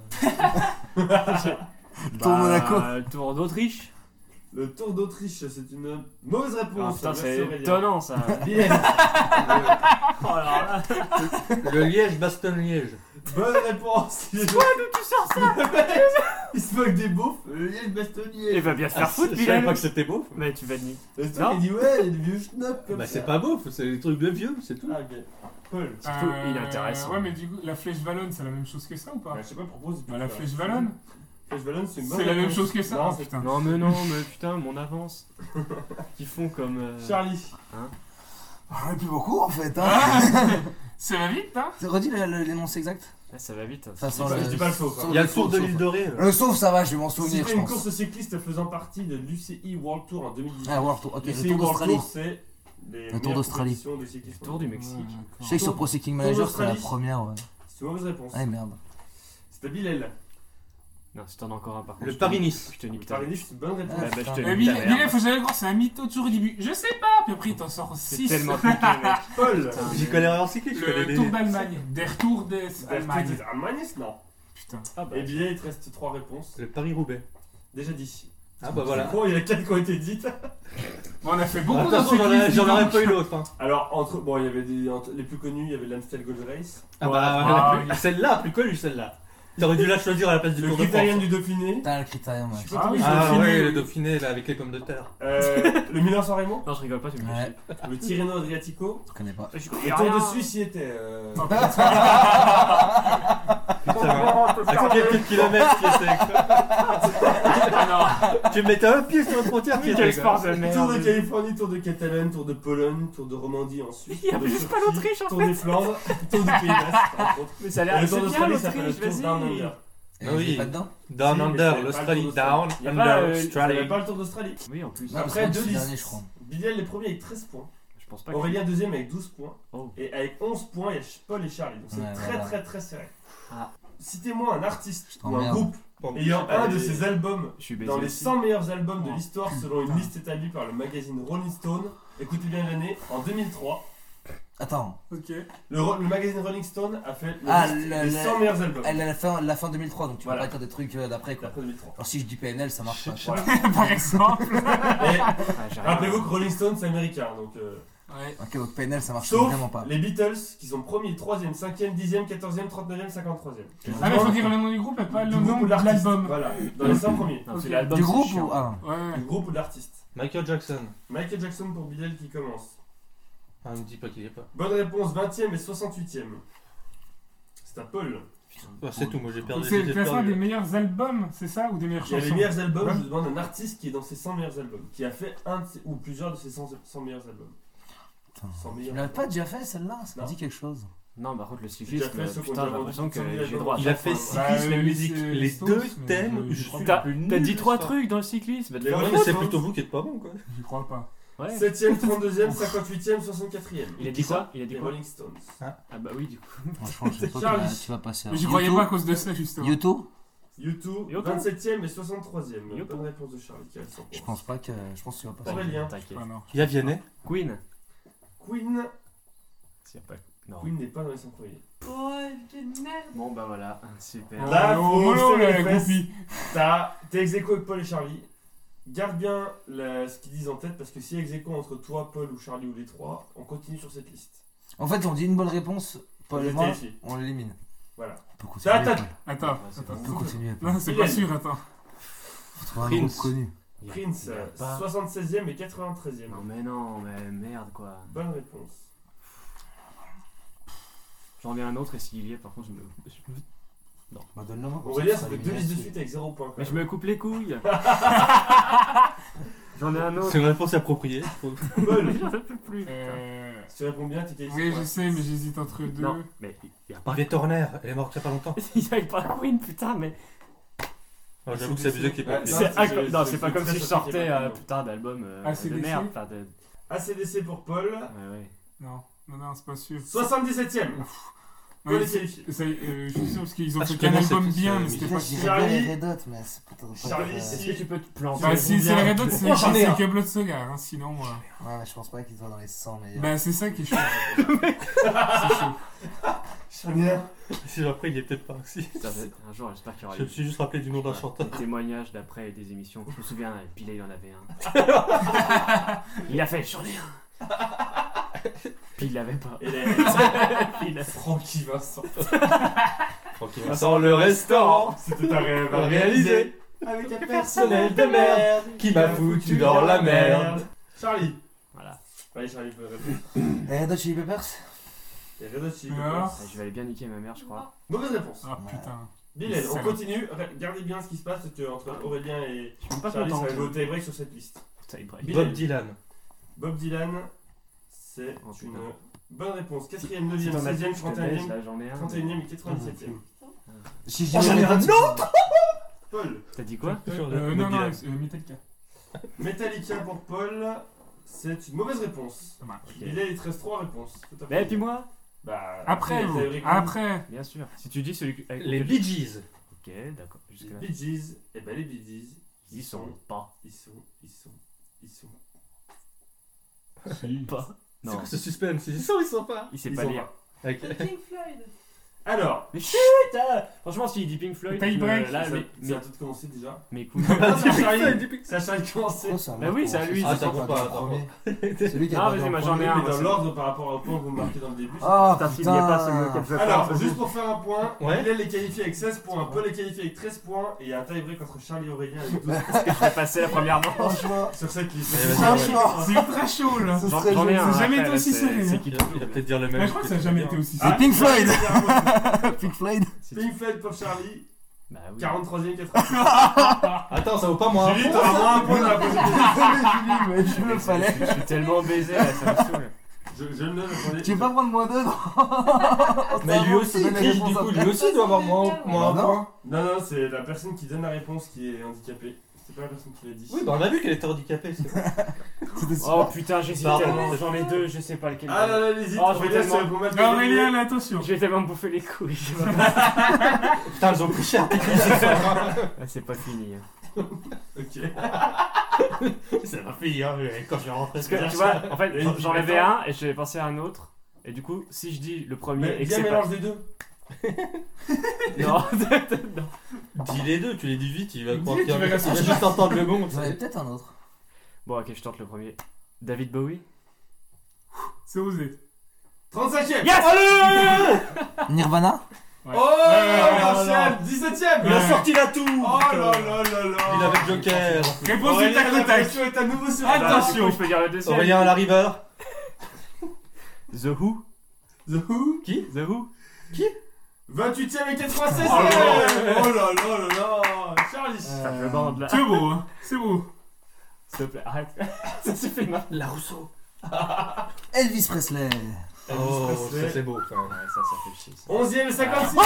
Tour Monaco. Le Tour d'Autriche. Le Tour d'Autriche, c'est une mauvaise Ah réponse. putain, Merci, c'est Aurélien. étonnant ça. Bien. Oh alors là. Le Liège-Bastogne-Liège. Bonne réponse. D'où tu sors ça Il se moque des beaufs. Le liège bastonnier. Il va bien te faire foutre, Je savais Bilal. pas que c'était beau. Mais tu vas nier. Le Non. truc, il dit ouais, il y a des vieux schnocks comme Bah ça. c'est pas beau, c'est des trucs de vieux, c'est tout. Ah, ok. Paul. Surtout, il est intéressant. Ouais, mais du coup, la flèche Wallonne, c'est la même chose que ça ou pas? Bah, je sais pas, propose. Bah, la flèche Wallonne, Flèche Wallonne, c'est une bonne c'est la même réponse. chose que ça. Non, Ah, c'est putain. Non mais non, mais putain, mon avance. Qui font comme. Charlie. Ah, plus beaucoup en fait. Hein. Ah, ça va vite, hein? Redis l'énoncé exact. Ah, ça va vite. Ça sent Je dis pas le faux, quoi. sauf Il y a le Tour de sauf. l'île Dorée. Le sauf, ça va, je vais m'en souvenir, C'était je une pense. course cycliste faisant partie de l'UCI World Tour en 2018. Ah, World Tour, ok, le L'UCI Tour World d'Australie. Tour, c'est les Tour meilleures d'Australie. compétitions de cyclisme. Le Tour du Mexique. Je sais que sur Pro Cycling Manager, c'était la d'Australie. première, ouais. C'est une mauvaise réponse. Ah, merde. C'était Bilal. Non, si t'en as encore un par contre. Le je te- Paris-Nice. Je te nique ta Paris-Nice, c'est une bonne réponse. Ah, bah, je te Mais nique ta Mais mère. il faut jamais croire, c'est un mytho toujours au début. Je sais pas, puis après il t'en sort C'est 6. tellement compliqué, mec. Paul. Putain, J'y mais- connais rien en cyclisme, je connais Le des. Tour d'Allemagne. Der Tour des Allemagne. Allemagne, non. Putain. Ah bah. Et Bilal, il te reste 3 réponses. Le Paris-Roubaix. Déjà dit. Ah bah voilà. Bon, il y en a 4 qui ont été dites. Bon, on a fait beaucoup Attention, j'en aurais pas eu l'autre. Hein. Alors, entre. Bon, il y avait les plus connus, il y avait l'Amstel Gold Race. Ah Ouais, bah ouais. celle-là, plus connue celle-là. T'aurais dû la choisir à la place du Le Tour de Critérium France. du Dauphiné. T'as le critérium, ouais. Je sais pas comment Ah, il Ah s'appelle. ouais, le Dauphiné là avec les pommes de terre. Le Milan-San Remo. Non, je rigole pas, tu me Ouais, Le Tirreno Adriatico. je connais pas. fais Le Tour de Suisse y était. À quelques kilomètres qui était. Tu mettais un pied sur une frontière qui Quel était. sport de Tour de merde. Californie, Tour de Catalogne, Tour de Pologne, Tour de Romandie en Suisse. Il y Tour de avait juste pas Turquie, l'Autriche en Tour fait. des Flandres, Tour du Pays Basque, entre autres. Mais ça a Et l'air. le C'est Tour bien d'Australie s'appelle le l'Autriche, Tour Down vas-y. Under. Et Oui. il est pas dedans Down Si, mais Under, c'est pas l'Australie. le Tour Down d'Australie. Y a Under, pas, Il n'y Australie. avait pas le Tour d'Australie. Oui, en plus. Non, Après, parce que deux c'est le dernier, listes. je crois. Bilal, les premiers avec 13 points. Je pense pas que. Aurélien, deuxième avec 12 points. Oh. Et avec 11 points, il y a Paul et Charlie. Donc c'est Ouais, très, voilà. très, très serré. Ah. Citez-moi un artiste Je ou un t'emmerde. groupe Bon, ayant un de allez. ses albums Je suis baisé. dans les aussi. 100 meilleurs albums de Oh. l'histoire selon une liste établie par le magazine Rolling Stone. Écoutez bien l'année, en 2003. Attends, Ok. Le magazine Rolling Stone a fait Ah, liste le- des 100 meilleurs albums. elle a la fin 2003, donc tu vas Voilà. pas dire des trucs d'après quoi. Après 2003. Alors si je dis PNL, ça marche pas. Voilà. Par exemple. Et Ah, j'ai rien. rappelez-vous que Rolling Stone c'est américain. Donc, Ouais. Ok, donc PNL, ça marche sauf vraiment pas. les Beatles qui sont premiers, 3ème, 5ème, 10ème, 14ème, 39ème, 53ème. Ah, mais faut dire le nom du groupe et pas le Du nom groupe ou de l'artiste. l'album. Voilà, dans les 100 premiers. Non, c'est Ok. l'album. Du c'est groupe chiant. ou. Ah, Ouais. Du groupe ou de l'artiste. Michael Jackson. Michael Jackson pour Bilal qui commence. Ah, ne me dis pas qu'il est pas. Bonne réponse, 20ème et 68ème. C'est à Paul. Bah, c'est tout, moi j'ai perdu. C'est le j'ai classement perdu. des meilleurs albums, c'est ça, ou des meilleures Il y a chansons? les meilleurs albums, Ouais. je demande un artiste qui est dans ses 100 meilleurs albums, qui a fait ou plusieurs de ses 100 meilleurs albums. Putain. 100 Tu meilleurs l'as albums. pas déjà fait celle-là? Ça me Non. dit quelque chose. Non, par contre, le J'ai cyclisme, déjà fait ceux qui ont putain, j'ai déjà l'impression vendu que 100 000 j'ai albums. droit à Il a ça. fait Bah, cyclisme et les- musique. les Les Stones, deux mais thèmes, je je crois suis pas. le plus T'as nul dit de 3 ça. trucs dans le cyclisme. va te Les faire Rolling Ouais, c'est Stones. plutôt vous qui êtes pas bon quoi. J'y crois pas. Ouais. 7ème, 32ème, 58ème, 64ème. Il a dit quoi Il a dit Les quoi Rolling Stones. Ah bah oui, du coup. Franchement, je sais pas Charlie. que tu vas passer. Mais j'y croyais pas à cause de ça, justement. YouTube YouTube, Yoto. 27ème et 63ème. Yoto. Bonne réponse de Charlie qui a le 100 Je pense pas que. Je pense que tu vas passer. Aurélien. T'inquiète. Ah non. Il y a Vianney. Queen. Queen. S'il y a pas. Non. Queen n'est pas dans les 100 premiers. Oh, j'ai de merde. Bon bah voilà, super. Oh, Là, oh, faut mollo, serrer la les fesses. groupie. T'es ex aequo avec Paul et Charlie. Garde bien ce qu'ils disent en tête parce que si ex aequo entre toi, Paul ou Charlie ou les trois, on continue sur cette liste. En fait, on dit une bonne réponse, Paul Je et moi, vérifie. on l'élimine. Voilà. On peut continuer. Attends. Paul. Attends, Ouais, c'est attends. On peut continuer. Paul. Non, c'est Bilal. pas sûr, attends. Faut trouver un Prince. groupe connu. Il y a- Prince, il y a pas- 76ème et 93ème. Non, mais merde quoi. Bonne réponse. J'en ai un autre et s'il y est, par contre, Bah, donne-le moi. Aurélien, ça fait 2 listes de suite avec 0 point. Mais je me coupe les couilles. J'en ai un autre. C'est une réponse appropriée. Paul, J'en peux plus. si tu réponds bien, t'es qualifié. Oui, pour je la- sais, mais j'hésite entre deux. Non, mais il y a pas. Ivy Turner, elle est morte il y a pas longtemps. Il y avait pas Queen, putain, mais. Alors, j'avoue que c'est abusé qu'il n'y ait pas. Ouais, C'est c'est- non, c'est- c'est pas c'est comme très si je choqué sortais par le nom. putain d'album de ACDC? merde. Enfin, ACDC pour Paul. ouais. Non, c'est pas sûr. 77ème. Paul Ouais, est qualifié. je suis sûr parce qu'ils ont Ah, fait je qu'un connais cette album liste, bien, mais oui. c'était Putain, pas je sûr. dirais Charlie. bien les Red Hot, mais c'est peut-être pas. Charlie, Est-ce que tu peux te planter Bah, si c'est les Red Hot, c'est Moi, j'en ai un. que Blood Sugar, hein, sinon. Ouais, mais je pense pas qu'ils soient dans les 100 meilleurs. Bah, c'est ça qui est chaud. C'est chaud. Si après, il est peut-être pas aussi. Putain, un jour, j'espère qu'il y aura Je me suis juste rappelé du nom d'un chanteur. des témoignages d'après des émissions. Je me souviens, Pile il en avait un. Il a fait, j'en ai un. Puis il l'avait pas. Et Puis il a- Francky Vincent. Dans le restaurant, C'était un rêve à réaliser. Avec un personnel de merde qui m'a foutu dans la merde. Charlie. Voilà. Allez, Charlie peut répondre. Les Red Hot Chili Peppers Et Red Hot Chili Et Peppers. alors Je vais aller bien niquer ma mère, je crois. Mauvaise réponse. Ah putain. Bilal, on Salaud. continue. Gardez bien ce qui se passe parce que entre Aurélien et Je suis pas Charlie, ça content. va jouer au tie-break sur cette liste. Putain, il braille. Bilal. Bob Dylan. Bob Dylan, c'est Oh, une putain. bonne réponse. 4ème, Si 9ème, t'en as 16ème, plus, je te baisse, 31ème, là, j'en ai un. 31ème et 97ème. Si je Oh, dis j'en ai les Red un Hot, autre Paul. T'as dit quoi Non, non, Metallica. Metallica pour Paul, c'est une mauvaise réponse. Ça marche. Bilal, il te reste 3 réponses. Tout à fait. Mais et puis moi Bah, Après, le vous. tie-break, Après. Bien sûr. Si tu dis celui que. Les Bee Gees. Ok, d'accord. Les Jusque-là. Bee Gees, et ben les Bee Gees, Ils sont pas. ils sont. Pas. C'est Non. quoi ce suspense? Ils sont pas. Il sait Ils pas sont lire. Ok. Pink Floyd. Alors, Mais chut franchement, s'il dit Pink Floyd, Tie break. là, ça mais a tout commencé déjà. mes couilles. C'est à Charlie de commencer. Oh, c'est à Bah moi oui, de c'est à lui, commencer. ça compte pas, le premier. Celui qui a Ah, pas vas-y, dans moi, le j'en ai premier. un. Mais moi, dans c'est- l'ordre par rapport au point que vous marquez dans le début. Ah, Putain, s'il n'y a pas celui auquel je veux Alors, penser. juste pour faire un point, Ouais. Bilal est qualifié avec 16 points, Paul est qualifié avec 13 points, et il y a un tie-break entre Charlie et Aurélien avec 12 points Je vais passer la première manche. Franchement, sur cette liste. Allez, vas-y. franchement, C'est ultra chaud là. ce J'en serait j'en ai joli. un. C'est jamais après, été là, aussi c'est- serré, C'est hein. qui Il va peut-être dire le même. Mais je crois que ça n'a jamais été aussi C'est serré. Pink Floyd. Ah, Pink Floyd. Pink Floyd pour Charlie, Bah oui. 43ème, 80ème. Attends, ça vaut pas moins. Julie, t'auras moins un point dans la prochaine question. Désolé, Julie, mais je le fallait. Je suis tellement baisé là, ça me saoule. Je le note, attendez. Tu veux pas prendre moins 2 Mais lui aussi, il triche, du coup, lui aussi doit avoir moins un Non. point. Non, non, c'est la personne qui donne la réponse qui est handicapée. C'est pas la personne qui l'a dit. Oui, bah on a vu qu'elle était handicapée. c'est bon. C'était Oh super. putain, j'hésite Pardon. tellement. J'en ai deux, je sais pas lequel. Ah là là, allez-y, Oh, je vais Aurélien, tellement- c'est pour mettre Non, le Aurélien, là, attention. Je vais tellement me bouffer les couilles. je sais pas. Putain, elles ont pris cher. Ah, c'est pas fini. Ok. Ça m'a fait hier quand je suis rentré. Parce que tu vois, en fait, Et j'en avais un et j'avais pensé à un autre. Et du coup, si je dis le premier Mais et que bien c'est pas. mélange des deux. Non, non. Dis les deux, tu les dis vite, il va Dis, croire tu qu'il verras va ça. juste entendre le bon. J'en avais peut-être un autre. Bon, ok, je tente le premier. David Bowie. C'est osé. 35ème. Yes Allez Nirvana. Ouais. Oh, là là. Martial, 17ème. Il a sorti la toux. Oh là là là là. Il avait Joker. Réponse du Aurélien, tac la au tac. pression est à nouveau sur Attention. Je peux dire le deuxième. Aurélien à la river. The Who. The Who. Qui? The Who. 28ème et 96ème. Oh là Oh là là là là. Charlie. Ça fait bande là. C'est beau, hein. C'est beau. S'il te plaît, arrête. Ça suffit maintenant. La Rousseau. Elvis Presley. Oh, Presley. ça c'est beau quand même. Ouais, ça fait chier. ça. 11ème et 56.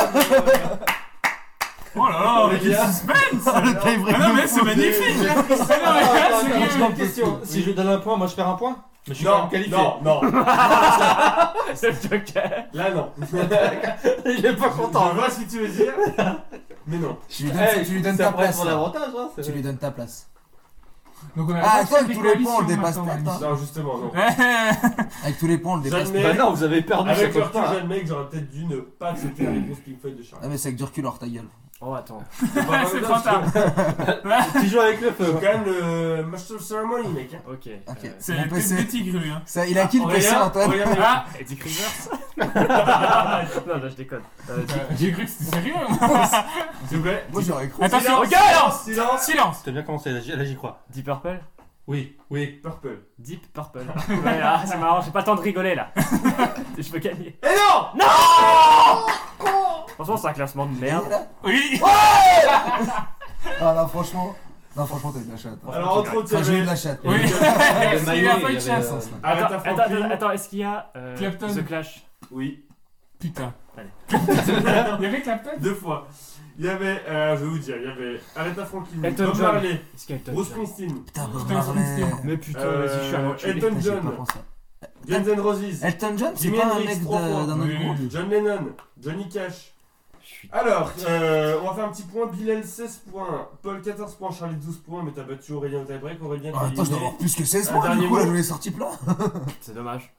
Oh là là, mais Les quel gars. suspense. Le tie-break Ah non, de mais fou. c'est magnifique. Ah non, mais Attends, là, attends, c'est attends, une question. Si je donne un point, moi je perds un point. Mais je suis quand même qualifié. non. C'est le Joker. Là, non. Il est pas Je content. vois ce que tu veux dire. Mais non. Tu lui donnes ça ta pourrait être place. son là. avantage. Hein, c'est Tu lui donnes ta place. Donc on a Ah, pas attends, fait avec des tous les points, on le coalitions dépasse maintenant, pas, Alice. Non, justement, non. Avec tous les points, on le dépasse. Jamais. Bah non, vous avez perdu Avec chaque le recul, fois. jeune mec, j'aurais peut-être dû ne pas accepter la réponse Pink Floyd de Charlie. Ah, mais c'est avec du recul, alors ta gueule. Oh, attends. C'est trop tard. Tu joues avec le C'est feu. quand même le Master Ceremony, mec. Hein. Ok. Ok. C'est Mon la tête PC. de tigre, lui. Hein. Ça, il a qui le PC, Antoine? Aurélien, Ah, Eddie Rivers. Non, là, je déconne. j'ai cru que c'était sérieux. s'il vous plaît. Moi, j'aurais cru. Attention, Silence, silence. silence. T'as bien commencé, là j'y crois. Deep Purple. Oui, oui. Purple. Deep Purple. Ouais, ah, c'est marrant, j'ai pas le temps de rigoler là. Je veux gagner. Et non. Franchement, c'est un classement de merde. Oui. Ah, non, franchement. Non, franchement, t'as eu de la chatte. Alors, entre autres, Enfin, j'ai eu il de y la avait chatte. Oui. Il y avait Il Maillot, a il pas y eu de avait, chance. Aretha Attends, Franklin. attends, est-ce qu'il y a Clapton. The Clash? Oui, Putain. Allez. Il y avait Clapton. 2 fois. Il y avait, je vais vous dire, il y avait Aretha Franklin, Elton Bob John. Marley, Est-ce qu'il y a Elton Bruce John? Springsteen, Putain, Bob Putain, Marley. Springsteen. Mais putain, vas-y, je suis un enculé. Elton Putain, j'y ai John, pas pensé. Guns N' Roses, Elton John, c'est Jimi pas un Hendrix, mec 3 fois. d'un autre Oui. groupe. John Lennon, Johnny Cash. Je suis- Alors, on va faire un petit point. Bilal 16 points, Paul 14 points, Charlie 12 points, mais t'as battu Aurélien au tie-break. Aurélien, Ah, t'as attends, je dois éliminé. avoir plus que 16 Un points, du dernier coup, là, mot. je l'ai sorti plein. C'est dommage.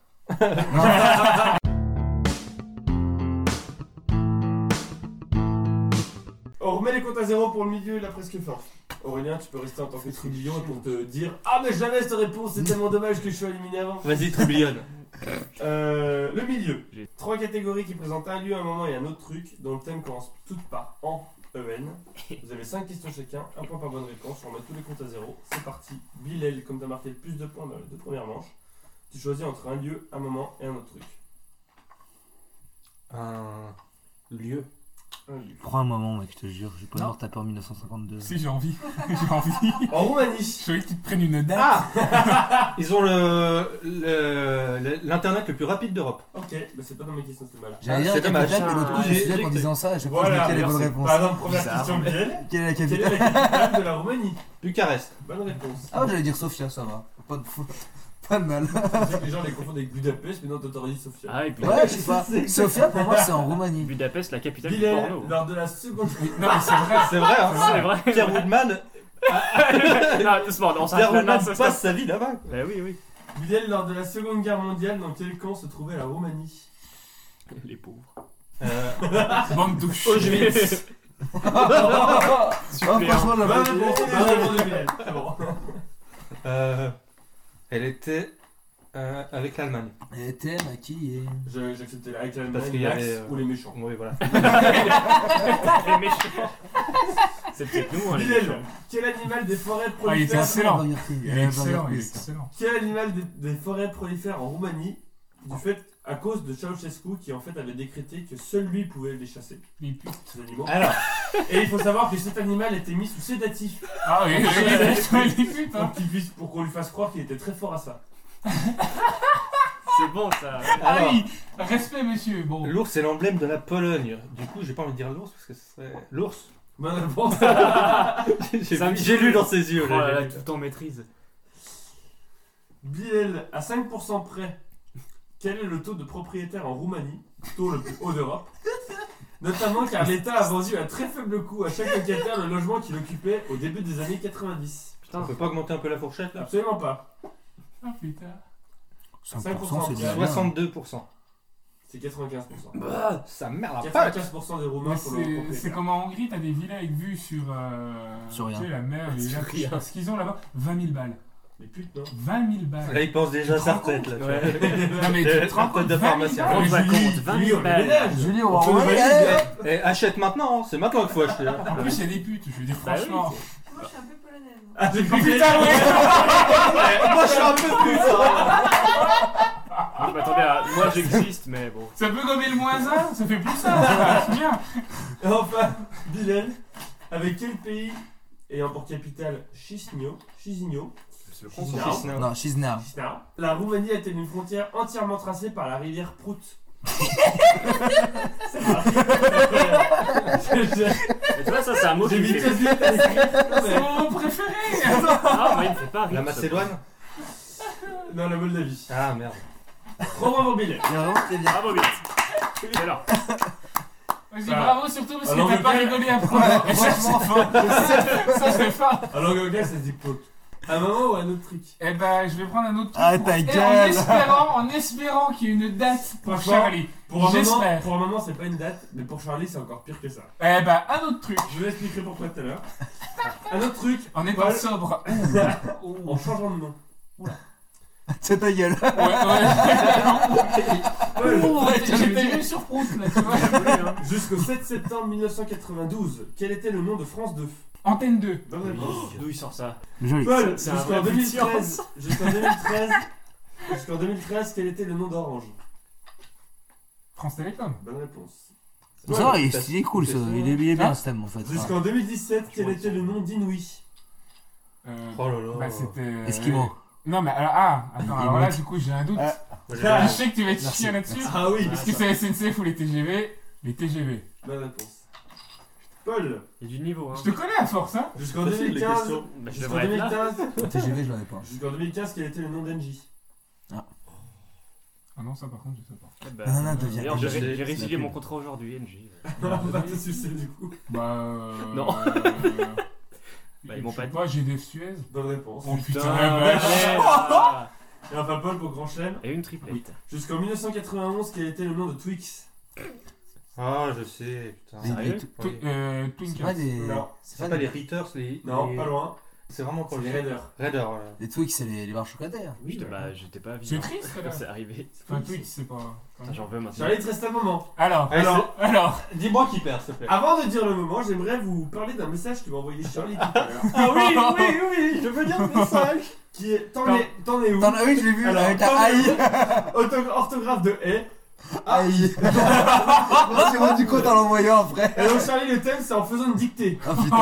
On remet les comptes à zéro pour le milieu, il a presque fin. Aurélien, tu peux rester en tant que tribillon pour te dire ah mais j'avais cette réponse, c'est tellement dommage que je sois éliminé avant. Vas-y, Tribillon. Le milieu. J'ai- 3 catégories qui présentent un lieu, un moment et un autre truc, dont le thème commence toutes par en EN. Vous avez 5 questions chacun, un point par bonne réponse, on remet tous les comptes à zéro. C'est parti. Bilal, comme tu as marqué le plus de points dans les 2 premières manches, tu choisis entre un lieu, un moment et un autre truc. Un lieu. Un lieu. Prends un moment, mec, je te jure, j'ai pas Non. me retaper en 1952. Si, j'ai envie. J'ai envie. En Roumanie. Je voulais que tu te prennes une date. Ah Ils ont l'internet le plus rapide d'Europe. Ok, mais c'est pas dans mes questions, c'est mal. J'allais Ah, dire c'est qu'il y a dommage. peut-être, mais l'autre coup, je me J'ai- suis dit en j'ai- disant ça, à chaque fois, je Voilà, me quelle est la bonne merci. réponse. Par exemple, première Bizarre. question, Bilal. Quelle est la Quelle est capitale la capitale de la Roumanie? Bucarest. Bonne réponse. Ah, ouais, j'allais dire Sofia, ça va. Pas de fou. Pas de mal. Je sais que les gens les confondent avec Budapest, mais non, t'aurais dit Sofia. Ah, et puis Ouais, je sais pas. Sofia, pour moi, c'est en Roumanie. Budapest, la capitale du Bilal, porno. lors de la seconde. Non, mais c'est vrai. C'est vrai, hein. C'est vrai. Pierre Woodman, Non, doucement, on s'arrête Pierre là, Woodman ça se passe sa vie là-bas. Bah oui, oui. Bilal, lors de la Seconde Guerre mondiale, dans quel camp se trouvait la Roumanie? Les pauvres. Bande touche. Auschwitz. Ah, franchement, Bonne la réponse, bonne réponse de Bilal. C'est bon. Elle était avec l'Allemagne. Elle était maquillée. J'acceptais avec la Parce qu'il y l'Axe avait, ou les méchants. Oui, voilà. Les méchants. C'est peut-être nous, hein, les Bilal, méchants. quel animal des forêts Ah, il était prolifère excellent. Burger King. Il est excellent, il est King. excellent. Quel animal des forêts prolifère en Roumanie du fait à cause de Ceausescu qui en fait avait décrété que seul lui pouvait les chasser, Les putes. ces animaux. Alors, Et il faut savoir que cet animal était mis sous sédatif Ah oui, les putes, hein. pour qu'on lui fasse croire qu'il était très fort à ça. C'est bon ça. Ah alors, oui, respect, monsieur. Bon. l'ours c'est l'emblème de la Pologne. Du coup, j'ai pas envie de dire l'ours parce que ce serait l'ours. Bonne réponse. J'ai lu dans ses yeux. Oh là Là, là, tout en maîtrise. Biel, à 5% près, quel est le taux de propriétaires en Roumanie, taux le plus haut d'Europe? Notamment car l'État a vendu à très faible coût à chaque locataire le logement qu'il occupait au début des années 90. On Putain. peut pas augmenter un peu la fourchette là? Absolument pas. Ah putain. 5%, 5%, c'est déjà bien. 62%. C'est 95%. Bah, ça merde la patte. 95% des Roumains Mais sont leurs c'est propriétaires. comme en Hongrie, t'as des villas avec vue sur, Sur rien. tu sais, la mer, les Sur lacs. rien. Parce qu'ils ont là-bas 20 000 balles. Les putes, non? 20 000 balles. Là, il pense déjà à sa Tu te rends retraite là. tu Ouais. vois. Non mais tu te rends compte, de 20 000 pharmacien. balles. On se va Julie, compte, 20 Julie, 000 on balles. déménage. Julie, on va On fait envoyer. une valise, allez. Et achète maintenant, hein, c'est maintenant qu'il faut acheter. hein. En plus, il y a des putes, je veux dire, Bah oui. franchement. Moi, je suis un peu polonaise. Ah, j'ai Oh cru que putain, ouais. Moi je suis un peu plus. Je m'attendais à. Moi j'existe, mais bon. Ça peut gommer le -1, ça fait plus ça, c'est bien. Et enfin, Bilal, avec quel pays ayant pour capitale Chisinau, C'est le Chisinau, con. Non, Chisinau. la Roumanie a-t-elle une frontière entièrement tracée par la rivière Prout? C'est vrai. Mais tu vois, ça c'est un mot qui J'ai me vite fait. C'est mon mot préféré. Ah, moi il me fait pas rire. La Macédoine. Dans la Moldavie. Ah merde. 3 bravo Bilal. Il est vraiment très bien. Bravo, vite. C'est là. Je dis Ça- bravo surtout parce que Alors, t'as pas le- rigolé après. Franchement, Ça c'est fort. Alors Google, ça se dit Prout. Un moment ou un autre truc? Eh ben, je vais prendre un autre truc. Ah, ta Et gueule. en espérant qu'il y ait une date pour Franchement, Charlie. J'espère. Pour un moment, c'est pas une date, mais pour Charlie, c'est encore pire que ça. Eh ben, un autre truc. Je vous expliquerai pourquoi tout à l'heure. Un autre truc, En étant Paul, sobre. en changeant de nom. C'est ta gueule. J'étais vu sur Prout là, tu vois. Jusqu'au 7 septembre 1992, quel était le nom de France 2? Antenne 2. Bonne réponse. D'où il sort ça? Joli. Paul, C'est un jusqu'en vrai 2013, jusqu'en 2013, quel était le nom d'Orange? France Télécom. Bonne réponse. Ça va, il est cool, ça. Il est bien ce thème en fait. Jusqu'en 2017, quel était le nom d'Inouï? Oh là là. Bah c'était. Esquimau. Non mais attends, alors là du coup j'ai un doute. Je sais que tu vas être chier là-dessus. Ah oui, Est-ce que c'est la SNCF ou les TGV? Les TGV. bonne réponse. Paul, Il y a du niveau, hein. Je te connais à force, hein. jusqu'en Facile, les 2015, questions. Bah, je jusqu'en devrais être là. 2015, TGV, je l'avais pas. jusqu'en 2015, quel était le nom d'Engie? Ah non, ça par contre, je sais pas. Eh ben, Non, non, devient D'ailleurs, NJ. j'ai résilié mon contrat aujourd'hui, NJ. On va te sucer du coup. Bah. Non. Bah, ils m'ont pas dit. Moi, j'ai des Suez. Bonne réponse. Oh putain, Putain, la vache. ouais. Et enfin, Paul, pour grand chelem, Et une triplette. jusqu'en 1991, quel était le nom de Twix? Ah, je sais, putain. Des- Sérieux des- Twinkle. C'est pas des. Non, C'est C'est pas pas des. les Ritters, les. non, les- pas loin. C'est vraiment pas C'est les Raiders. Raider, voilà. Les Twix, c'est les barres chocolatées. Oui, bah j'étais pas C'est vivant triste, quand là. c'est arrivé. Enfin, Twix, c'est pas. Putain, j'en veux maintenant. Charlie, il te reste un moment. Alors, Allez, alors. Dis-moi qui perd, s'il te plaît. Avant de dire le moment, j'aimerais vous parler d'un message que m'a envoyé Charlie tout à l'heure. Ah oui, je veux dire le message. Qui est. T'en es où? T'en as vu, je l'ai vu Alors, avec un t'en es aïe. où Orthographe de haie. Aïe. Je me suis rendu compte en l'envoyant après. Et donc, Charlie, le thème, c'est en faisant une dictée. Oh putain.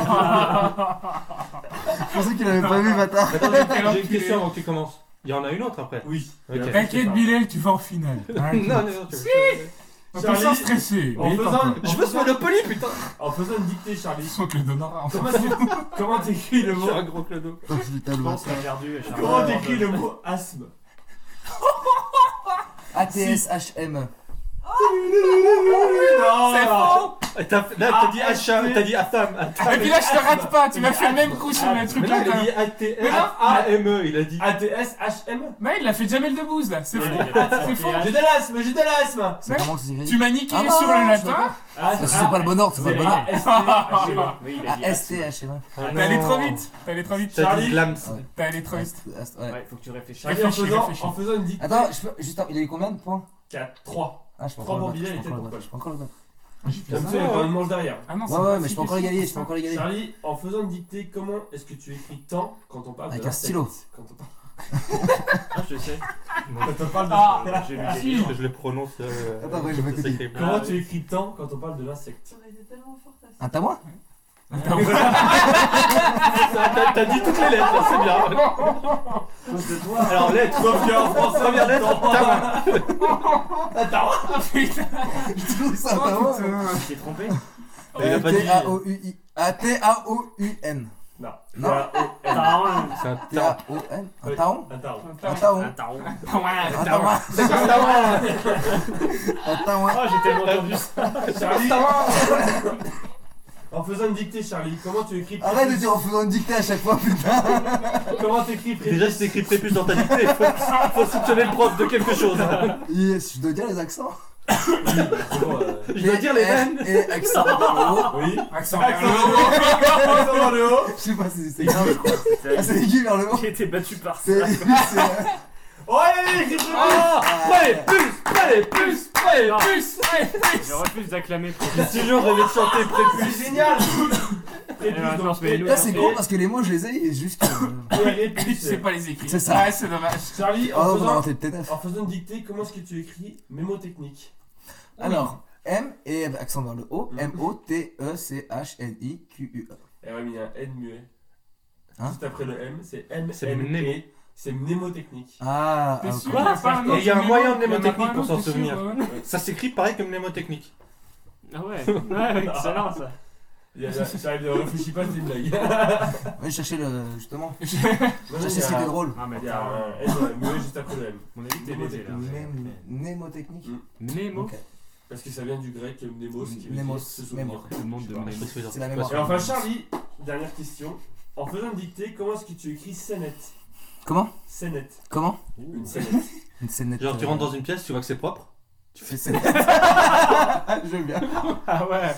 Je pensais qu'il avait pas vu, bâtard. Attends, Quel j'ai une enculé. question avant que tu commences. Il y en a une autre après. Oui. Ok. T'inquiète, Bilal, tu vas en finale. Non, non, non, tu On peut s'en stresser. En Mais faisant, attends, Je veux ce Monopoly, putain. en faisant une dictée, Charlie. ils sont que le donnera. Enfin, Comment t'écris le Je mot? suis un gros clodo. Oh putain, le Je pense bâtard. qu'on a perdu. Charles. Comment t'écris le mot asthme? ATSHM. Non. C'est faux. T'as dit H, t'as dit Atham. Et puis là, je te rate pas. Tu m'as fait le même coup sur le truc Mais non, là. il a dit A-T-S-A-M-E, il a dit. ATSHM. Mais il l'a fait Jamel Debbouze là. C'est faux. C'est faux. J'ai de l'asthme, j'ai de l'asthme. C'est comment que c'est écrit? Tu m'as niqué Ah non, sur le non, latin. C'est pas le bon ordre, c'est pas le bon ordre. Oui, il a dit. ASTHM. T'es allé trop vite. T'es allé trop vite. T'as Charlie. dit Glams. T'es allé trop vite. Ouais. Ouais, faut que tu réfléchisses. Charlie, Réfléchis. en faisant une dictée. Attends, je peux. Juste, il a eu combien de points? 4, 3. Ah, je peux Trois encore pour le Bilal et battre. quatre pour Paul. Je peux encore le battre. Comme ça, il y a quand même une manche derrière. Ah non, Ouais, mais je peux encore les gagner, je peux encore les gagner. Charlie, en faisant une dictée, comment est-ce que tu écris temps quand on parle Avec de un stylo. Quand on parle, Ah, je sais. quand on parle de... Ah. J'ai lu Ah, des si. livres. Je le prononce. Attends, ouais, je vais écouter. c'est Comment tu écris temps quand on parle de l'insecte? On était tellement fortes à ça. Un tamois? T'as dit toutes les lettres, c'est bien. Alors, lettre. Sauf qu'en français, Première lettre, Attends. Ah putain. Je trouve ça un tamois. Tu t'es trompé? Il a pas dit. T-A-O-U-I. A-T-A-O-U-N. Non. Non. Taon. C'est un T-A-O-N. Un taon? Attends. Un taon. Un taon. Un taouin. Un taouin. Oh, j'ai tellement entendu ça. Charlie. En faisant une dictée, Charlie, comment tu écris Arrête de prépuce? dire en faisant une dictée à chaque fois, putain. Comment t'écris prépuce? Déjà, si t'écris prépuce dans ta dictée, faut soupçonner le prof de quelque chose. Yes, je dois dire les accents. Je dois dire les vannes. Et accent vers le haut. Oui. Accent Accent vers le haut. Accent vers le haut. Je sais pas si c'est grave, je crois. Ah, c'est aigu vers le haut. J'ai été battu par ça. C'est Ouais, écris prépuce. Ah, prépuce. Plus. Je refuse d'acclamer. J'ai toujours rêvé de chanter prépuce. C'est génial. Prépuce, mais Là, c'est con parce que les mots, je les ai, et juste. Tu sais pas les écrire. C'est ça. Ouais, c'est dommage. Charlie, Oh, on va inventer le T9. en faisant une dictée, comment est-ce que tu écris mémotechnique? Alors, M et avec accent vers le O, Mhm. M-O-T-E-C-H-N-I-Q-U-E. Et ouais, mais il y a un N muet. Hein? Juste après le M, c'est M, C'est N, mnémo. E. C'est mnémotechnique. Ah, T'es ah, sûr? quoi. Y a pas un Et autre il y a un numéro moyen Il y en a mnémotechnique pas un pour s'en autre, t'es sûr, souvenir. ouais. Ça s'écrit pareil que mnémotechnique. Ah ouais, excellent ça. J'arrive, réfléchis pas, c'est une blague. Ouais, chercher le. Justement. Non, Chercher ce qui était drôle. Ah, mais Il y a attends, un N muet juste après le M. mon avis, t'es baisé là. Mnémotechnique. Nemo. Ok. Parce que ça vient du grec mnémos qui veut Mnémos, dire se souvenir. mémoire. Le monde de Je sais pas. Nemo. C'est la mémoire. Et enfin, Charlie, dernière question. En faisant une dictée, comment est-ce que tu écris scénette? Comment Scénette. Comment Une scénette. Une scénette. Genre, tu rentres dans une pièce, tu vois que c'est propre. Tu fais scénette. J'aime bien. Ah ouais.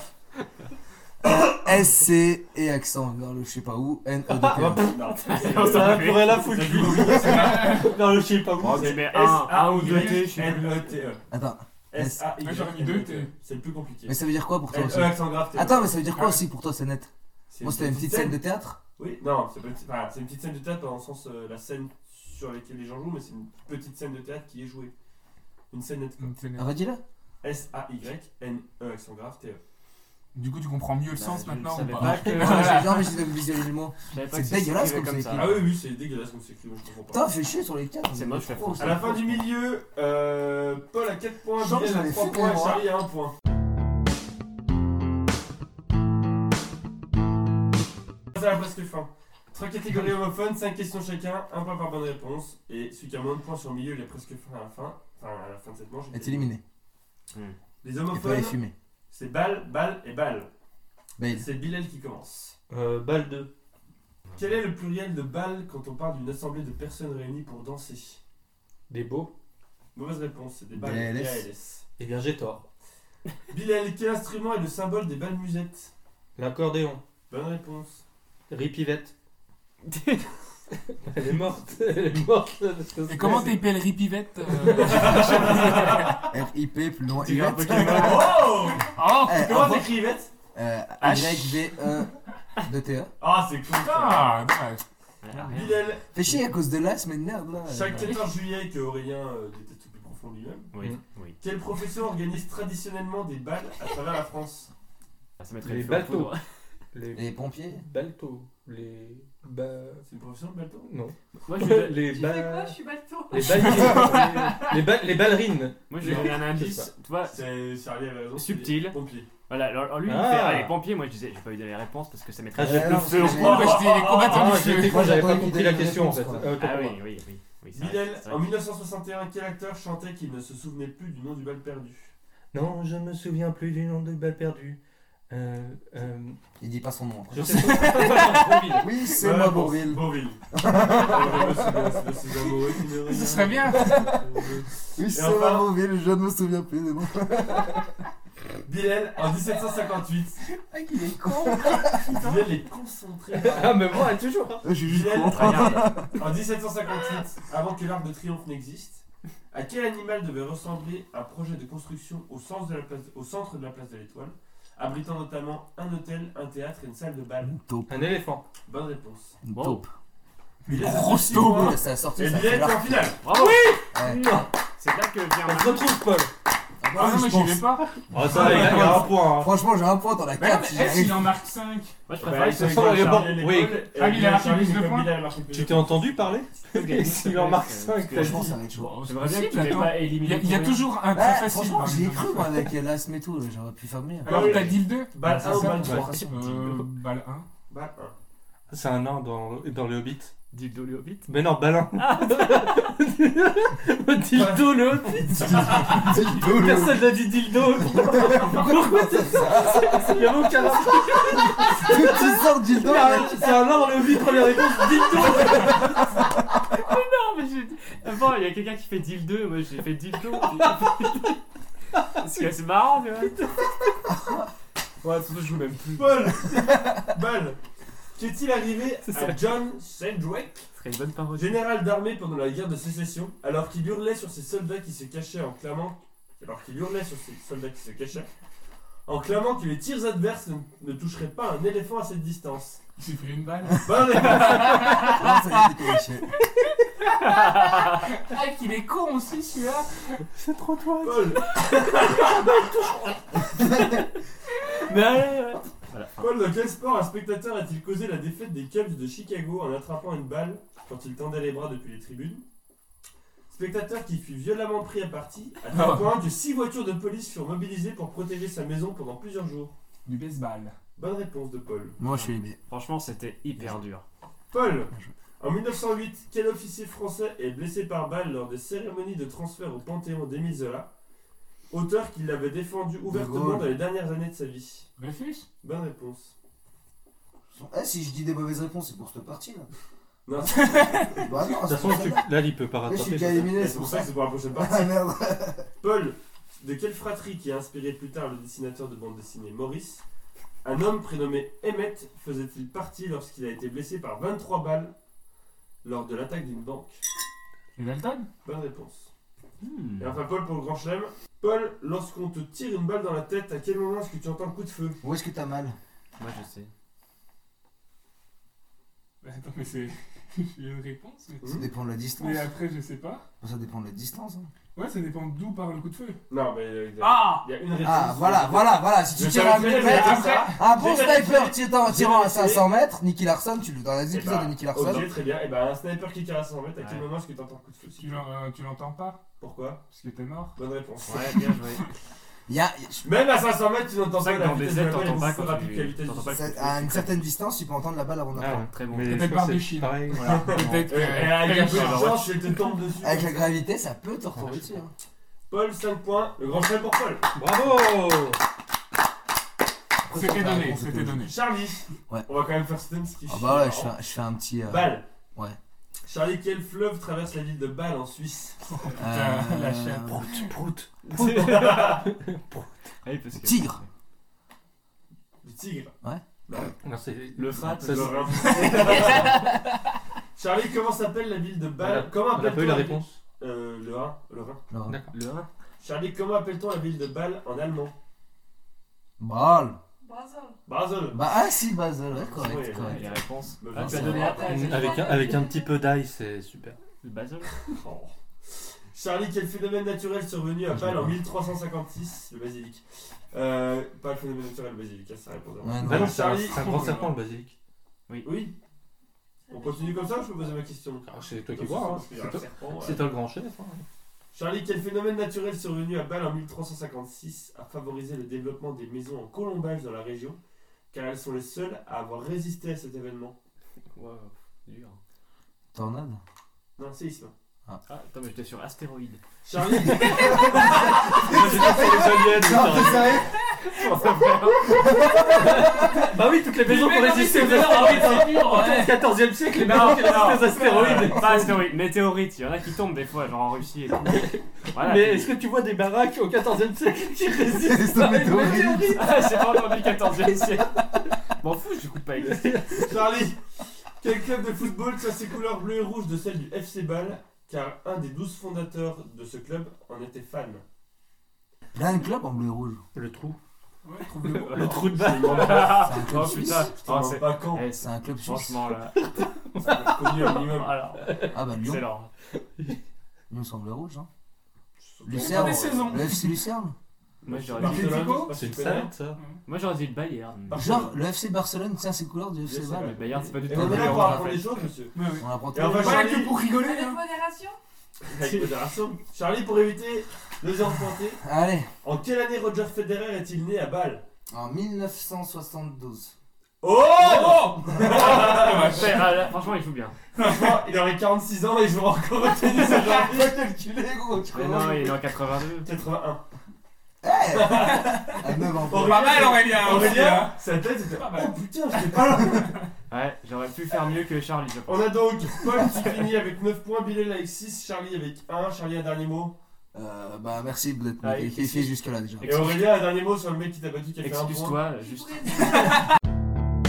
S-C et accent vers le je sais pas où. N-E-D-T-E. Non, Ça pourrait la foutre. Non, je sais pas où. Bon, mais un ou deux T, je sais plus. N-E-T-E. Attends. S-A-Y. Moi, j'aurais mis deux T. C'est le plus compliqué. Mais ça veut dire quoi pour toi aussi N-E accent grave T. Attends, mais ça veut dire quoi aussi pour toi, scénette C'est Moi, c'était une petite scène de théâtre. Oui, non, c'est une petite scène de théâtre dans le sens la scène sur laquelle les gens jouent, mais c'est une petite scène de théâtre qui est jouée. Une scénette. Redis-le. S-A-Y-N-E accent grave T-E. Du coup, tu comprends mieux le Bah, sens je maintenant savais ou pas pas que- Non, mais j'ai visualisé le mot. Je savais pas C'est que ça dégueulasse s'écrivait comme c'est ça. écrit. Ah oui, oui, c'est dégueulasse comme c'est écrit, moi je comprends pas. Putain, fais chier sur les cartes. C'est moche, trop. À la fin du milieu, Paul a 4 points, Jean, Bilal a j'avais 3 fait points, moi. Charlie a 1 point. C'est la presque fin. 3 catégories homophones, 5 questions chacun, 1 point par bonne réponse. Et celui qui a moins de points sur le milieu, il est presque fin à la fin. Enfin, à la fin de cette manche. Est éliminé. Les Et toi, homophones, les fumer. c'est balle, balle et balle. Bale. C'est Bilal qui commence. Balle 2. Quel est le pluriel de balle quand on parle d'une assemblée de personnes réunies pour danser? Des beaux. Mauvaise réponse, c'est des balles. BLS. BALS. Eh bien, j'ai tort. Bilal, quel instrument est le symbole des balles musettes? L'accordéon. Bonne réponse. Ripivette. Elle est morte. Elle est morte. Et comment t'épelles Ripivette R-I-P, plus loin. Tu regardes Yvette. Pokémon. Oh Oh Comment t'écris Yvette? Y-V-E-D-T-E. Ah, c'est cool. ça. Ah, dommage. Bilal, Fais chier à cause de l'as, mais de merde là. chaque 14 juillet que Aurélien déteste au plus profond lui-même, Oui, oui. quelle profession organise traditionnellement des balles à travers la France? Ça mettrait Les le feu aux bateaux. poudres. Les pompiers. baltos. Les. C'est une profession de balto? Non. Moi, je vais Les Tu fais quoi? balles. Je suis bateau. Les ballerines. moi, je vais donner un C'est indice. Tu vois, C'est Charlie avait raison. c'est Subtil. les Pompiers. voilà, alors lui, il Ah. fait allez, pompier. Moi, je disais, j'ai pas eu les réponses parce que ça mettrait Ah, le non, feu parce aux que poudres. Moi, j'étais les combattants Ah, du feu. moi, j'avais pas Moi, compris j'ai la pas question en eu fait. de réponse, Ah comme oui, moi. oui, oui. Oui, c'est Bilal, vrai, c'est en vrai. 1961, quel acteur chantait qu'il ne se souvenait plus du nom du bal perdu? Non, je me souviens plus du nom de balle perdue. Il dit pas son nom. Je sais pas. Oui, c'est Bonne moi, réponse. Bourville. Bourville. Je me souviens de ces amoureux qui ne Ce serait bien. Oui, c'est enfin- moi, Bourville, je ne me souviens plus des noms. Bilal, en 1758. Ah, il est con. Bilal est concentré. Ah, mais moi, toujours. Je suis juste Bilal, con. en 1758, avant que l'Arc de Triomphe n'existe, à quel animal devait ressembler un projet de construction au centre de la place de l'Étoile, abritant notamment un hôtel, un théâtre et une salle de bal? Une taupe. Un éléphant. Bonne réponse. Une Bon. taupe. Bilal, Grosse six taupe. points. Oui, ça a sorti, Et ça Bilal fait est en l'arc. finale. Bravo! Ouais. Non. C'est là que vient On ma se retrouve, Paul. Ah, Ah non, je mais j'y pense. vais pas. Ah, ça, il a un point. Franchement, j'ai un point dans la Mais non, 4. mais si est-ce qu'il j'arrive. en marque 5? Moi, je Bah, préfère il que ce faut soit que bon, Charlie ait les oui. balles, et Ah, il a marqué Charlie, plus de comme points. Bilal a marqué plus Tu de t'es points. entendu parler Il en marque 5. Franchement, ça va être chaud. Bon, c'est J'aimerais bien que tu possible, m'aies attends. pas Il éliminé. y a pour rien. toujours un très Ouais, facile. franchement, parmi j'y ai les cru deux. moi avec l'asthme et tout, j'aurais pu faire mieux. Alors, t'as dit le 2 Balle 1 ou balle ça. 3? Balle 1. Balle 1. C'est un nain dans le Hobbit. Dildo le Hobbit. Mais non, balin. Dildo le Hobbit. Personne n'a dit dildo. Pourquoi tu Il y a aucun Tu sors du dos, mec. C'est un nain dans le Hobbit, première réponse. Dildo. Non, mais j'ai dit. Avant, il y a quelqu'un qui fait dildo. Moi, j'ai fait dildo. Parce que c'est marrant, tu vois. Ouais, surtout, je joue même plus. Paul. Balle. Qu'est-il arrivé C'est à ça. John Sedgwick, Ce serait une bonne parodie. général d'armée pendant la guerre de sécession, alors qu'il hurlait sur ses soldats qui se cachaient en clamant que les tirs adverses ne toucheraient pas un éléphant à cette distance. J'ai pris une balle. Bonne réponse. Ah, ça y est, t'es corrigé. Ah, qu'il est con aussi celui-là. C'est trop toi. Paul. Mais allez, voilà. Paul, dans quel sport un spectateur a-t-il causé la défaite des Cubs de Chicago en attrapant une balle quand il tendait les bras depuis les tribunes? Spectateur qui fut violemment pris à partie, à tel point que 6 voitures de police furent mobilisées pour protéger sa maison pendant plusieurs jours. Du baseball. Bonne réponse de Paul. Moi, je suis aimé. Franchement, c'était hyper dur. Paul, en 1908, quel officier français est blessé par balle lors des cérémonies de transfert au Panthéon d'Émile Zola, auteur qui l'avait défendu ouvertement Gaulle. dans les dernières années de sa vie? Réfléchis. Bonne réponse. Eh, si je dis des mauvaises réponses, c'est pour cette partie là. Non, Bah non, De toute c'est façon, pour ça. là, il peut pas Ouais, je suis rattraper. déjà ça. éliminé, c'est pour ça que c'est pour la prochaine partie. Ah merde. Paul, de quelle fratrie qui a inspiré plus tard le dessinateur de bande dessinée Maurice, un homme prénommé Emmett faisait-il partie lorsqu'il a été blessé par 23 balles lors de l'attaque d'une banque? Les Dalton. Bonne réponse. Hmm. Et enfin Paul pour le grand chelem. Paul, lorsqu'on te tire une balle dans la tête, à quel moment est-ce que tu entends le coup de feu? Où est-ce que t'as mal? Moi, je sais. Attends, mais c'est. J'ai une réponse. Mais... Ça dépend de la distance. mais après, je sais pas. Ça dépend de la distance. Hein. Ouais, ça dépend d'où part le coup de feu. Non mais Ah il y a une réponse. Ah, voilà. Si tu Je tires savais à très 1000 bien, mètres, ça. un bon J'ai sniper vérifié. tirant à J'ai 500 mètres, Nicky Larson, tu le dans les Eh épisodes ben, de Nicky Larson. Ok, très bien. Et ben un sniper qui tire à 100 mètres, à quel Ouais. moment est-ce que tu entends le coup de feu? Tu l'entends pas Pourquoi? parce que t'es mort. Bonne réponse. Ouais, bien joué. Même à 500 mètres, tu n'entends C'est pas vrai que la dans des vitesse de ailes, la balle est t'entends pas beaucoup plus quand rapide tu- que la vitesse t'entends du pas son. le À une certaine distance, tu peux entendre la balle avant Ah, d'entendre. ouais, très bon. Mais Peut-être je crois par que des c'est Chines. pareil. Voilà. Peut-être Et avec un peu de alors, chance, je te tombe dessus. Avec la gravité, ça peut te retomber dessus. hein. Paul, 5 points. Le grand chelem pour Paul. Bravo. Après, C'était faut pas donné, raconter c'était tout. donné. Charlie. Ouais. On va quand même faire Stan qui Ah bah ouais, je fais un petit. Balle. Ouais. Charlie, quel fleuve traverse la ville de Bâle en Suisse? la chair. Prout. Oui, parce que- Tigre. Le Tigre. Non, c'est Le Frat, ça, Le Rhin. Charlie, comment s'appelle la ville de Bâle? Comment On n'a pas eu appelle-t-on la ville- réponse. Le Rhin. Le Rhin. Non. D'accord. Le 1. Charlie, comment appelle-t-on la ville de Bâle en allemand? Bâle. Basel. Basel. Bah, ah si, Basel, ouais, Ouais, correct. correct. Les réponses. Bah, Ah, tu ça as donné va. après. Avec un petit peu d'ail, c'est super. Le Basel. Oh. Charlie, quel phénomène naturel survenu à Bâle en 1356? Le basilic. Pas le phénomène naturel, le basilic, ça répond. Ouais, non. Ah non, c'est Charlie. un grand serpent, le basilic. Oui. On continue comme ça ou je peux poser ma question? Alors, c'est toi qui Dans ce vois. sens, hein. parce qu'il y a un serpent, ouais. C'est toi le grand chef. hein. Charlie, quel phénomène naturel survenu à Bâle en 1356 a favorisé le développement des maisons en colombage dans la région, car elles sont les seules à avoir résisté à cet événement? Wow, dur. Tornade. Non, séisme. Ah, attends, mais j'étais sur astéroïde. Charlie, Moi, j'étais sur les aliens. Non, t'es sérieux? Bah oui, toutes les maisons pour résister aux c'est astéroïdes. dur, Au ouais. 14e siècle, les maisons qui résistent aux astéroïdes. Pas astéroïde, météorite. Il y en a qui tombent des fois, genre en Russie et tout. Voilà, Mais puis- est-ce que tu vois des baraques au 14e siècle qui résistent C'est à une météorite. météorite? Ah, j'ai pas entendu 14e siècle. M'en fous, j'écoute pas exister. Charlie, quel club de football tient ses couleurs bleues et rouges de celles du FC Bâle, car un des 12 fondateurs de ce club en était fan? Il y a un club en bleu et rouge. Le trou. Ouais, trouve le. Le trou de balle. C'est un club Oh suisse. putain, Je oh, t'en c'est pas quand. eh, C'est un club suisse. franchement là. C'est connu un minimum. Voilà. Ah bah Lyon. Excellent. Lyon sont bleu et rouge. Hein. Des Lucerne. saisons. Le FC Lucerne. Moi j'aurais Barcelone, dit, C'est une pas salade, ça. moi j'aurais dit le Bayern. Genre, le FC Barcelone tient ses couleurs du FC Yes, Bâle. ouais. Le Bayern c'est pas du Et tout on le est là Bayern pour en apprendre fait. des choses, monsieur. Ouais, ouais. On apprend Et enfin, Pas Charlie, que pour rigoler, Avec hein. modération. avec modération. Charlie, pour éviter le zéro pointé, Allez, en quelle année Roger Federer est-il né à Bâle? en 1972. Oh Franchement il joue bien. Franchement, il aurait 46 ans et je m'aurais encore retenu sa journée. Pas calculé, gros. Tu Mais non, il est en 82. 81. À 9 ans. Pas mal, Aurélien. aussi, Aurélien, hein. sa tête était. Pas mal. Oh putain, j'étais pas là. Ouais, j'aurais pu faire mieux que Charlie je pense. On a donc Paul qui finit avec 9 points, Bilal avec 6, Charlie avec 1. Charlie, un dernier mot. Bah merci d'être Ah, qualifié jusque là déjà. Et Aurélien, un dernier mot sur le mec qui t'a battu qui a fait un point. Excuse-toi, Tu juste. pourrais dire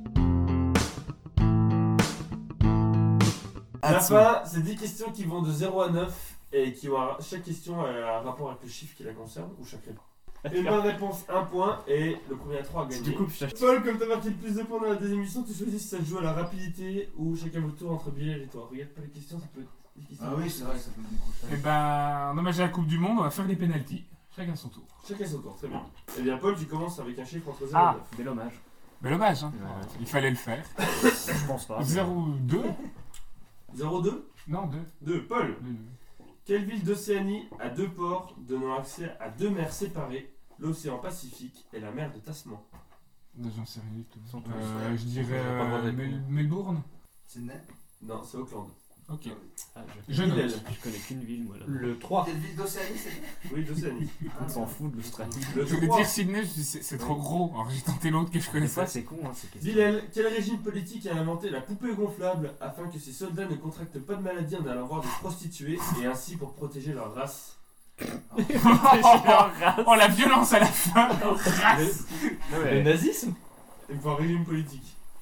À la Atsu. fin, c'est 10 questions qui vont de 0 à 9 et qui ont chaque question a un rapport avec le chiffre qui la concerne ou chaque réponse. Une bonne réponse, 1 point. Et le premier à 3 a gagné. Du coup, je Paul, comme t'as marqué le plus de points dans la deuxième émission, tu choisis si ça se joue à la rapidité ou chacun votre tour entre Bilal et toi. Regarde pas les questions, ça peut être difficile. Ah oui, c'est vrai, ça peut être décrocher. Et ben, en hommage à la Coupe du Monde, on va faire des pénaltys. Chacun son tour. Chacun son tour, très bien. Eh bien, Paul, tu commences avec un chiffre entre 0 et Ah, 9. bel hommage. Mais dommage, hein. Ouais. Il fallait le faire. Je pense pas. 0-2 0-2 Non, 2. 2. Paul, quelle ville d'Océanie a 2 ports donnant accès à 2 mers séparées, l'océan Pacifique et la mer de Tasman? J'en sais rien du tout. Sont tous, Je dirais Pas le droit de répondre. Melbourne. Sydney. Non, c'est Auckland. Ok. Ah, Je Bilal. note. je connais qu'une ville, moi là. Le 3. Quelle ville d'Océanie, c'est Oui, d'Océanie. On s'en fout de l'Australie. Le Je voulais 3. dire Sydney, je dis c'est trop gros. Alors j'ai tenté l'autre que je Des connaissais. fois, c'est con, hein, ces questions. Bilal, quel régime politique a inventé la poupée gonflable afin que ses soldats ne contractent pas de maladie en allant voir des prostituées et ainsi pour protéger leur race? Oh la violence à la fin. Race. Non, Le mais- nazisme. Et pour un régime politique.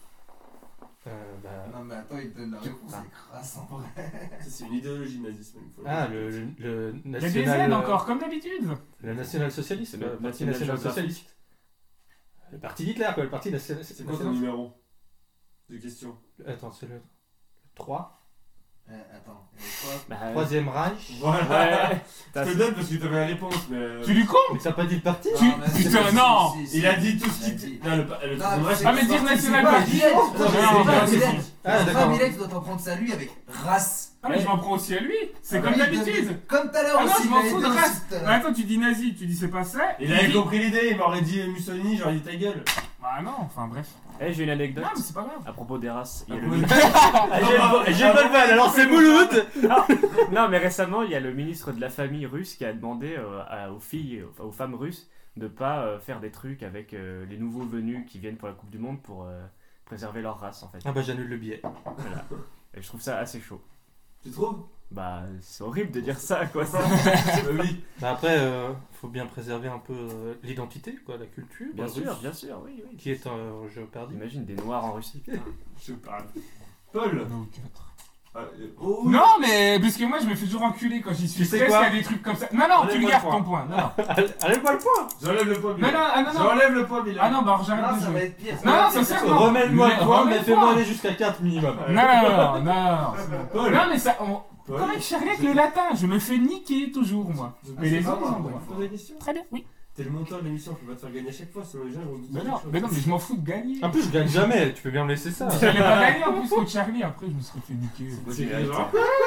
Bah, Non, mais attends, il te donne la réponse, c'est crasse en vrai. Ça, c'est une idéologie nazisme. il faut le Ah, dire. le Il y a des national. aides encore, comme d'habitude. Le national socialiste. C'est Le le parti National national Geographic. socialiste. Le parti d'Hitler, quoi. Le parti national. C'est quoi ton numéro de question? Attends, c'est le 3. Attends, il y avait quoi Bah, Troisième Reich. Voilà. Ouais. Je te le donne parce que t'avais la réponse, mais. Tu lui comptes. Mais t'as pas dit le parti Tu- Non, mais putain, c'est- non. Il a dit tout ce Il a qui. dit. Non, le Non, troisième Reich, c'est- Ah, mais dire c'est national pas politique. Bilal, Non, c'est non, pas non, Bilal. Ah, C'est pas d'accord. Bilal qui doit t'en prendre ça lui avec race. Ah mais je m'en prends aussi à lui. C'est Ah comme oui, d'habitude. Comme tout à l'heure Ah non, aussi. je m'en il fous avait de dit race. aussi tout à Mais l'heure. attends, tu dis nazi, tu dis c'est pas ça. Il avait compris l'idée, il m'aurait dit Mussolini, j'aurais dit ta gueule. Ah non, enfin bref. Eh, j'ai une anecdote Non, mais c'est pas grave. à propos des races. Il y a Ah, le- oui. J'ai une bonne vanne, alors c'est Mouloud. Non, mais récemment, il y a le ministre de la famille russe qui a demandé aux filles, aux femmes russes, de pas faire des trucs avec les nouveaux venus qui viennent pour la Coupe du Monde pour préserver leur race, en fait. Ah bah j'annule le billet. Voilà. Et je trouve ça assez chaud. Tu trouves? Bah, c'est horrible de dire ça, quoi. Oui. Bah après, faut bien préserver un peu l'identité, quoi, la culture. Bien russe, sûr, bien sûr, oui, oui. Qui est en jeu perdu. Imagine des noirs en Russie. putain. Je parle. Paul. Donc, Oh, oui. non, mais parce que moi je me fais toujours enculer quand j'y suis. Tu sais Presque quoi à des trucs comme ça. Non, non, tu Enlève-moi le gardes le ton point. Non, non. Allez, pas le point. J'enlève le point, Non, Bilal. non, ah, non, non. J'enlève le point, Bilal. Ah non, bah alors j'arrête Non, de ça va jouer. être pire. Non, non, ça sert non. Remets-le-moi le point, mais remets-le fais-moi point. aller jusqu'à 4 minimum. Non, non, non, non. Paul. Non, mais ça. Paul. Correct, Charlie, avec le latin, je me fais niquer toujours, moi. Je- Mais les c'est pas autres, ils moi, ont moi, droit. tu poses la question. Très bien, oui. T'es le monteur de l'émission, je peux pas te faire gagner à chaque fois, sinon les gens vont Mais non, mais je m'en fous de gagner. En plus, je gagne jamais, tu peux bien me laisser ça. J'allais pas gagner en plus contre Charlie, après je me serais fait niquer. Moi, C'est j'ai grave.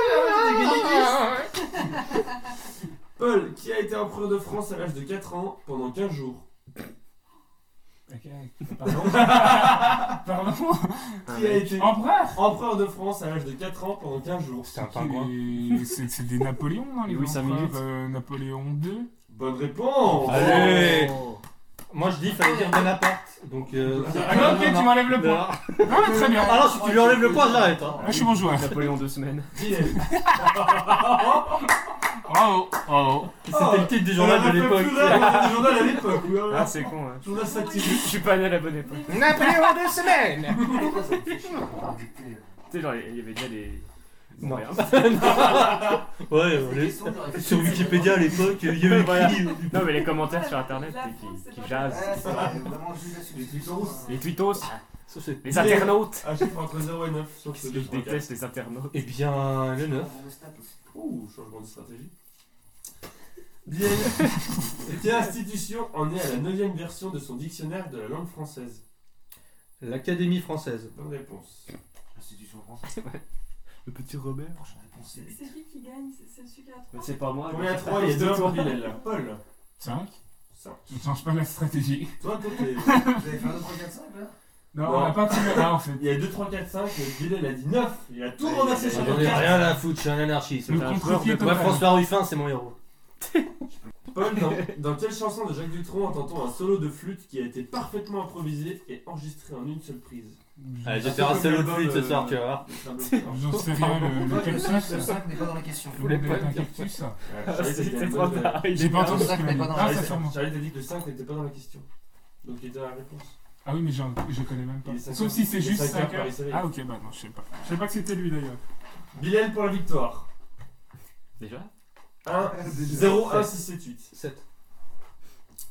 hérité. Paul, qui a été empereur de France à l'âge de 4 ans pendant 15 jours? Ok, pardon. Pardon. Qui a été Empereur. empereur de France à l'âge de 4 ans pendant 15 jours? C'est un pingouin. C'est des Napoléons, non, les Oui, 5 minutes. empereurs, Napoléon II. Bonne réponse. Allez. Oh. Moi je dis, il fallait dire Bonaparte. Donc. Ah non, ok, tu m'enlèves le point. Non, mais très bien. Ah non, si tu lui enlèves le point, j'arrête. Hein. Moi, je suis bon joueur. Napoléon 2 semaines. Bilal. Bravo, bravo. C'était le titre du journal de l'époque. Du journal à l'époque, oui. Ah, c'est con, hein. Journal Je satirique. suis pas né à la bonne époque. Napoléon 2 semaines. Tu sais, genre, il y avait déjà des. Non. Rien. Ouais, sur Wikipédia à l'époque, il y avait Voilà. écrit. Non, mais les commentaires sur internet qui jasent. Les tutos. Les tweetos, Ça, c'est- les internautes. Un chiffre entre 0 et 9 sur ce Qu'est-ce que je déteste les internautes. Eh bien, le 9. Ouh, changement de stratégie. Bien. Quelle institution en est à la 9ème version de son dictionnaire de la langue française? L'Académie française. Bonne réponse. Institution française. Le petit Robert. Prochaine réponse, c'est C'est qui gagne? C'est celui qui a 3. C'est pas moi. Combien à 3? Il y a 2 pour Bilal là. Paul. 5. 5. Je ne change pas la stratégie. Toi, t'es. Vous avez fait un 2, 3, 4, 5 là Non, Non. on n'a pas tiré là en fait. Il y a 2, 3, 4, 5. Bilal a dit 9. Il a tout renversé sur J'en le ai 4. rien à foutre, je suis un anarchiste. Le un contre-pied joueur de- Moi, total. François Ruffin, c'est mon héros. Paul, dans quelle chanson de Jacques Dutronc entend-on un solo de flûte qui a été parfaitement improvisé et enregistré en une seule prise? Allez, je vais faire un solo de flûte ce soir, tu vas voir. J'en sais rien, le Le cactus. 5 n'est pas dans la question. Vous voulez mettre un cactus ça? C'était trop tard. J'ai pas entendu ce Cinq qu'il n'est m'a pas dit. dans Ah, la ça question. sûrement. Charlie t'a dit que le 5 n'était pas dans la question. Donc il était dans la réponse. Ah oui, mais je connais même pas. Il est cinq Sauf heures. si c'est Il est juste 5 heures 5 heures. Paris Soleil. Ah ok, bah non, je sais pas. Je sais pas que c'était lui d'ailleurs. Bilal pour la victoire. Déjà 1, 0, 1, 6, 7, 8. 7.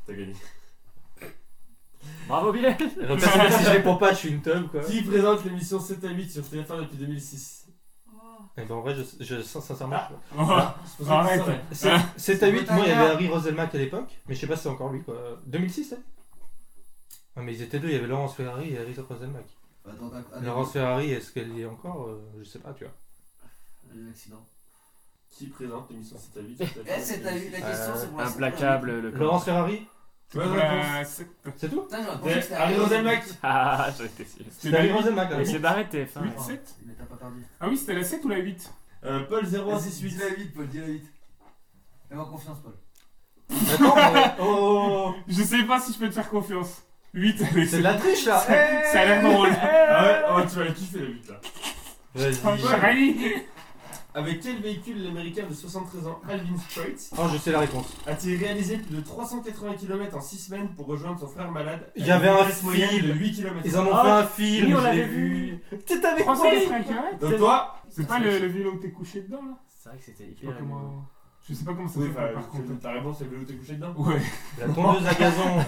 T'as gagné. Bravo Bilal. Si je réponds pas, je suis une teub quoi. Qui présente l'émission 7 à 8 sur TF1 depuis 2006? Oh. Et ben en vrai, je sens sincèrement. C'est pour ça que Arrête. tu saurais. 7 à 8, moi il y avait Harry Roselmack à l'époque, mais je sais pas si c'est encore lui quoi. 2006, hein. Ah, mais ils étaient deux, il y avait Laurence Ferrari et Harry Roselmack. Laurence Ferrari, est-ce qu'elle y est encore Je sais pas, tu vois. L'accident. Qui présente l'émission 7 à 8 Eh, c'est ta la question, c'est pour la Implacable le Laurence Ferrari Bonne réponse. C'est tout Putain, j'aurais pensé que c'était Harry Roselmack. Ah, j'en étais sûr. C'est Harry Roselmack. hein. Essayez d'arrêter TF1. 8-7. Mais t'as pas perdu. Ah oui, c'était la 7 ou la 8? Paul Dis 0168. la vite, Paul, dis la vite. Fais-moi confiance, Paul. Attends, mais... Oh, Je sais pas si je peux te faire confiance. 8, allez, c'est de la triche là. ça a l'air drôle. Ah ouais, oh, tu vas la kiffer la 8 là. Vas-y. Charlie. Avec quel véhicule l'américain de 73 ans Alvin Straits Oh, je sais la réponse. a-t-il réalisé plus de 380 km en 6 semaines pour rejoindre son frère malade? Il y avait un vitesse moyenne de film. 8 km. Ils en ont Ah, fait un film. oui, on je l'ai l'avait vu. Tu t'avais 380 km. Donc toi, C'est pas le vélo où t'es couché dedans là? C'est vrai que c'était Je sais hyper. pas comment. Je sais pas comment ça oui, s'appelle par contre. ta réponse c'est le vélo où t'es couché dedans? Ouais. La tondeuse à gazon.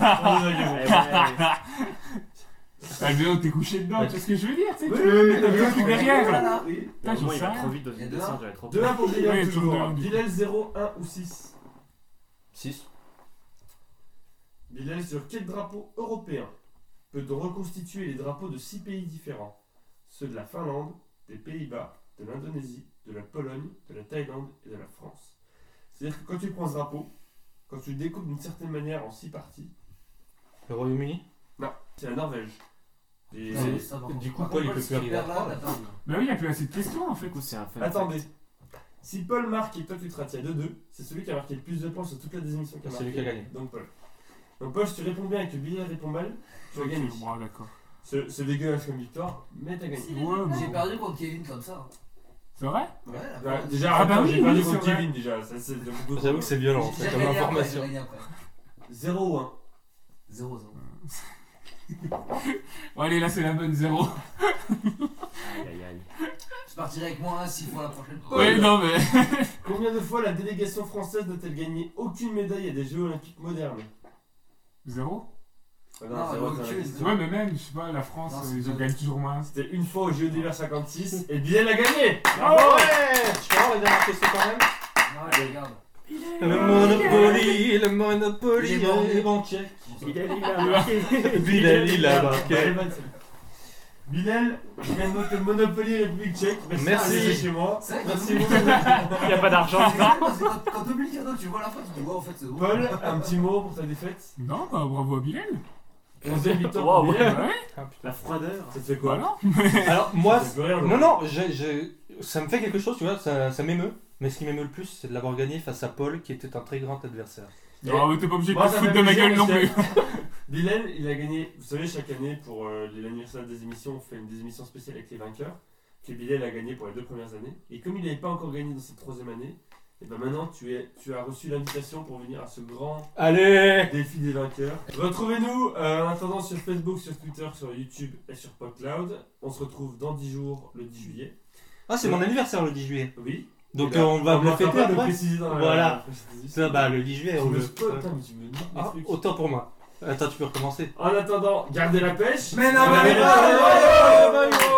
Ah, le vélo où t'es couché dedans, tu vois ce que je veux dire? Tu sais, Oui, tu peux oui, mettre un oui, truc oui, derrière là. Voilà. Oui. Putain, j'en Moi, sais il va rien. trop vite dans Il y a une deux, descente, j'avais trop 2-1 peur. pour Bilal Oui, toujours. toujours deux, Bilal 0, 1 ou 6? 6. Bilal, sur quel drapeau européen peut-on reconstituer les drapeaux de 6 pays différents? Ceux de la Finlande, des Pays-Bas, de l'Indonésie, de la Pologne, de la Thaïlande et de la France. C'est-à-dire que quand tu prends ce drapeau, quand tu le découpes d'une certaine manière en 6 parties, Le Royaume-Uni. c'est la Norvège. Et- Non, ça va. Du coup, Par Paul, il contre, peut si plus arriver à tu perds là, trois. t'as perdu. Bah oui, il y a plus assez de questions en fait. Du coup, c'est un fun. Attendez. Si Paul marque et toi tu te rates, il y a 2-2, c'est celui qui a marqué le plus de points sur toute la émissions qui a C'est marqué. lui qui a gagné. Donc Paul. Donc Paul, si tu réponds bien et que Bilal répond mal, tu vas gagner. Bon, d'accord. C'est dégueulasse comme victoire, mais t'as gagné. Ouais, J'ai bon. perdu contre Kevin comme ça. C'est vrai? Ouais, Bah, d'accord. déjà, Ah bah attends, oui, j'ai perdu oui, contre c'est vrai. Kevin déjà. Ça, c'est beaucoup trop. J'avoue que c'est violent, J'ai c'est comme gagné après, information. j'ai gagné après. 0 ou 1. 0-0. Bon, allez, là c'est la bonne 0. Aïe aïe aïe. Je partirai avec moi 6 fois la prochaine fois. Ouais, non mais. Combien de fois la délégation française n'a-t-elle gagné aucune médaille à des Jeux Olympiques modernes? 0? Ah Non, zéro, aucune. c'est la question. Ouais, mais même, je sais pas, la France, Non, c'est ils deux. gagnent toujours moins. C'était une fois aux Jeux d'hiver 56 et Bilal a gagné. Ah ouais. Tu peux avoir la dernière question quand même? Ouais, regarde. Le Monopoly, le Monopoly, Il est bon. les banquiers. Bilal, il a marqué. Bilal, il a Bah, marqué. elle est bonne, celle-là. Bilal, je viens de noter Monopoly République Tchèque. Merci. C'est chez moi. C'est vrai que Merci quand- beaucoup. Il n'y a pas d'argent. Parce que quand t'oublies le cadeau, tu vois la fin, tu te dis ouais, en fait, c'est bon. Paul, un petit mot pour ta défaite. Non, bah bravo à Bilal. 11e victoire Wow. pour Bilal. Ouais, La froideur. Ça te fait quoi? voilà. Alors moi, Ça te fait rire, non non, ça me fait quelque chose, tu vois, ça m'émeut. Mais ce qui m'émeut le plus, c'est de l'avoir gagné face à Paul, qui était un très grand adversaire. Non, mais t'es pas obligé de Moi, te ça foutre fait de ma plaisir gueule non parce plus. que Bilal, il a gagné. Vous savez, chaque année, pour l'anniversaire des émissions, on fait des émissions spéciales avec les vainqueurs. Que Bilal a gagné pour les 2 premières années. Et comme il n'avait pas encore gagné dans cette 3e année, et ben maintenant tu as reçu l'invitation pour venir à ce grand Allez. défi des vainqueurs. Retrouvez-nous en attendant sur Facebook, sur Twitter, sur YouTube et sur PodCloud. On se retrouve dans 10 jours, le 10 juillet. Ah, c'est mon anniversaire le 10 juillet. Oui. Donc Et là, on va le manquera fêter pas de après. préciser dans la- Voilà. la précision. Ça, bah le 10 juillet, Tu on me le. spoil, putain, mais tu me niques les Ah, trucs. autant pour moi. Attends, tu peux recommencer. En attendant, gardez la pêche. Mais non, Gardez mais la non, pêche.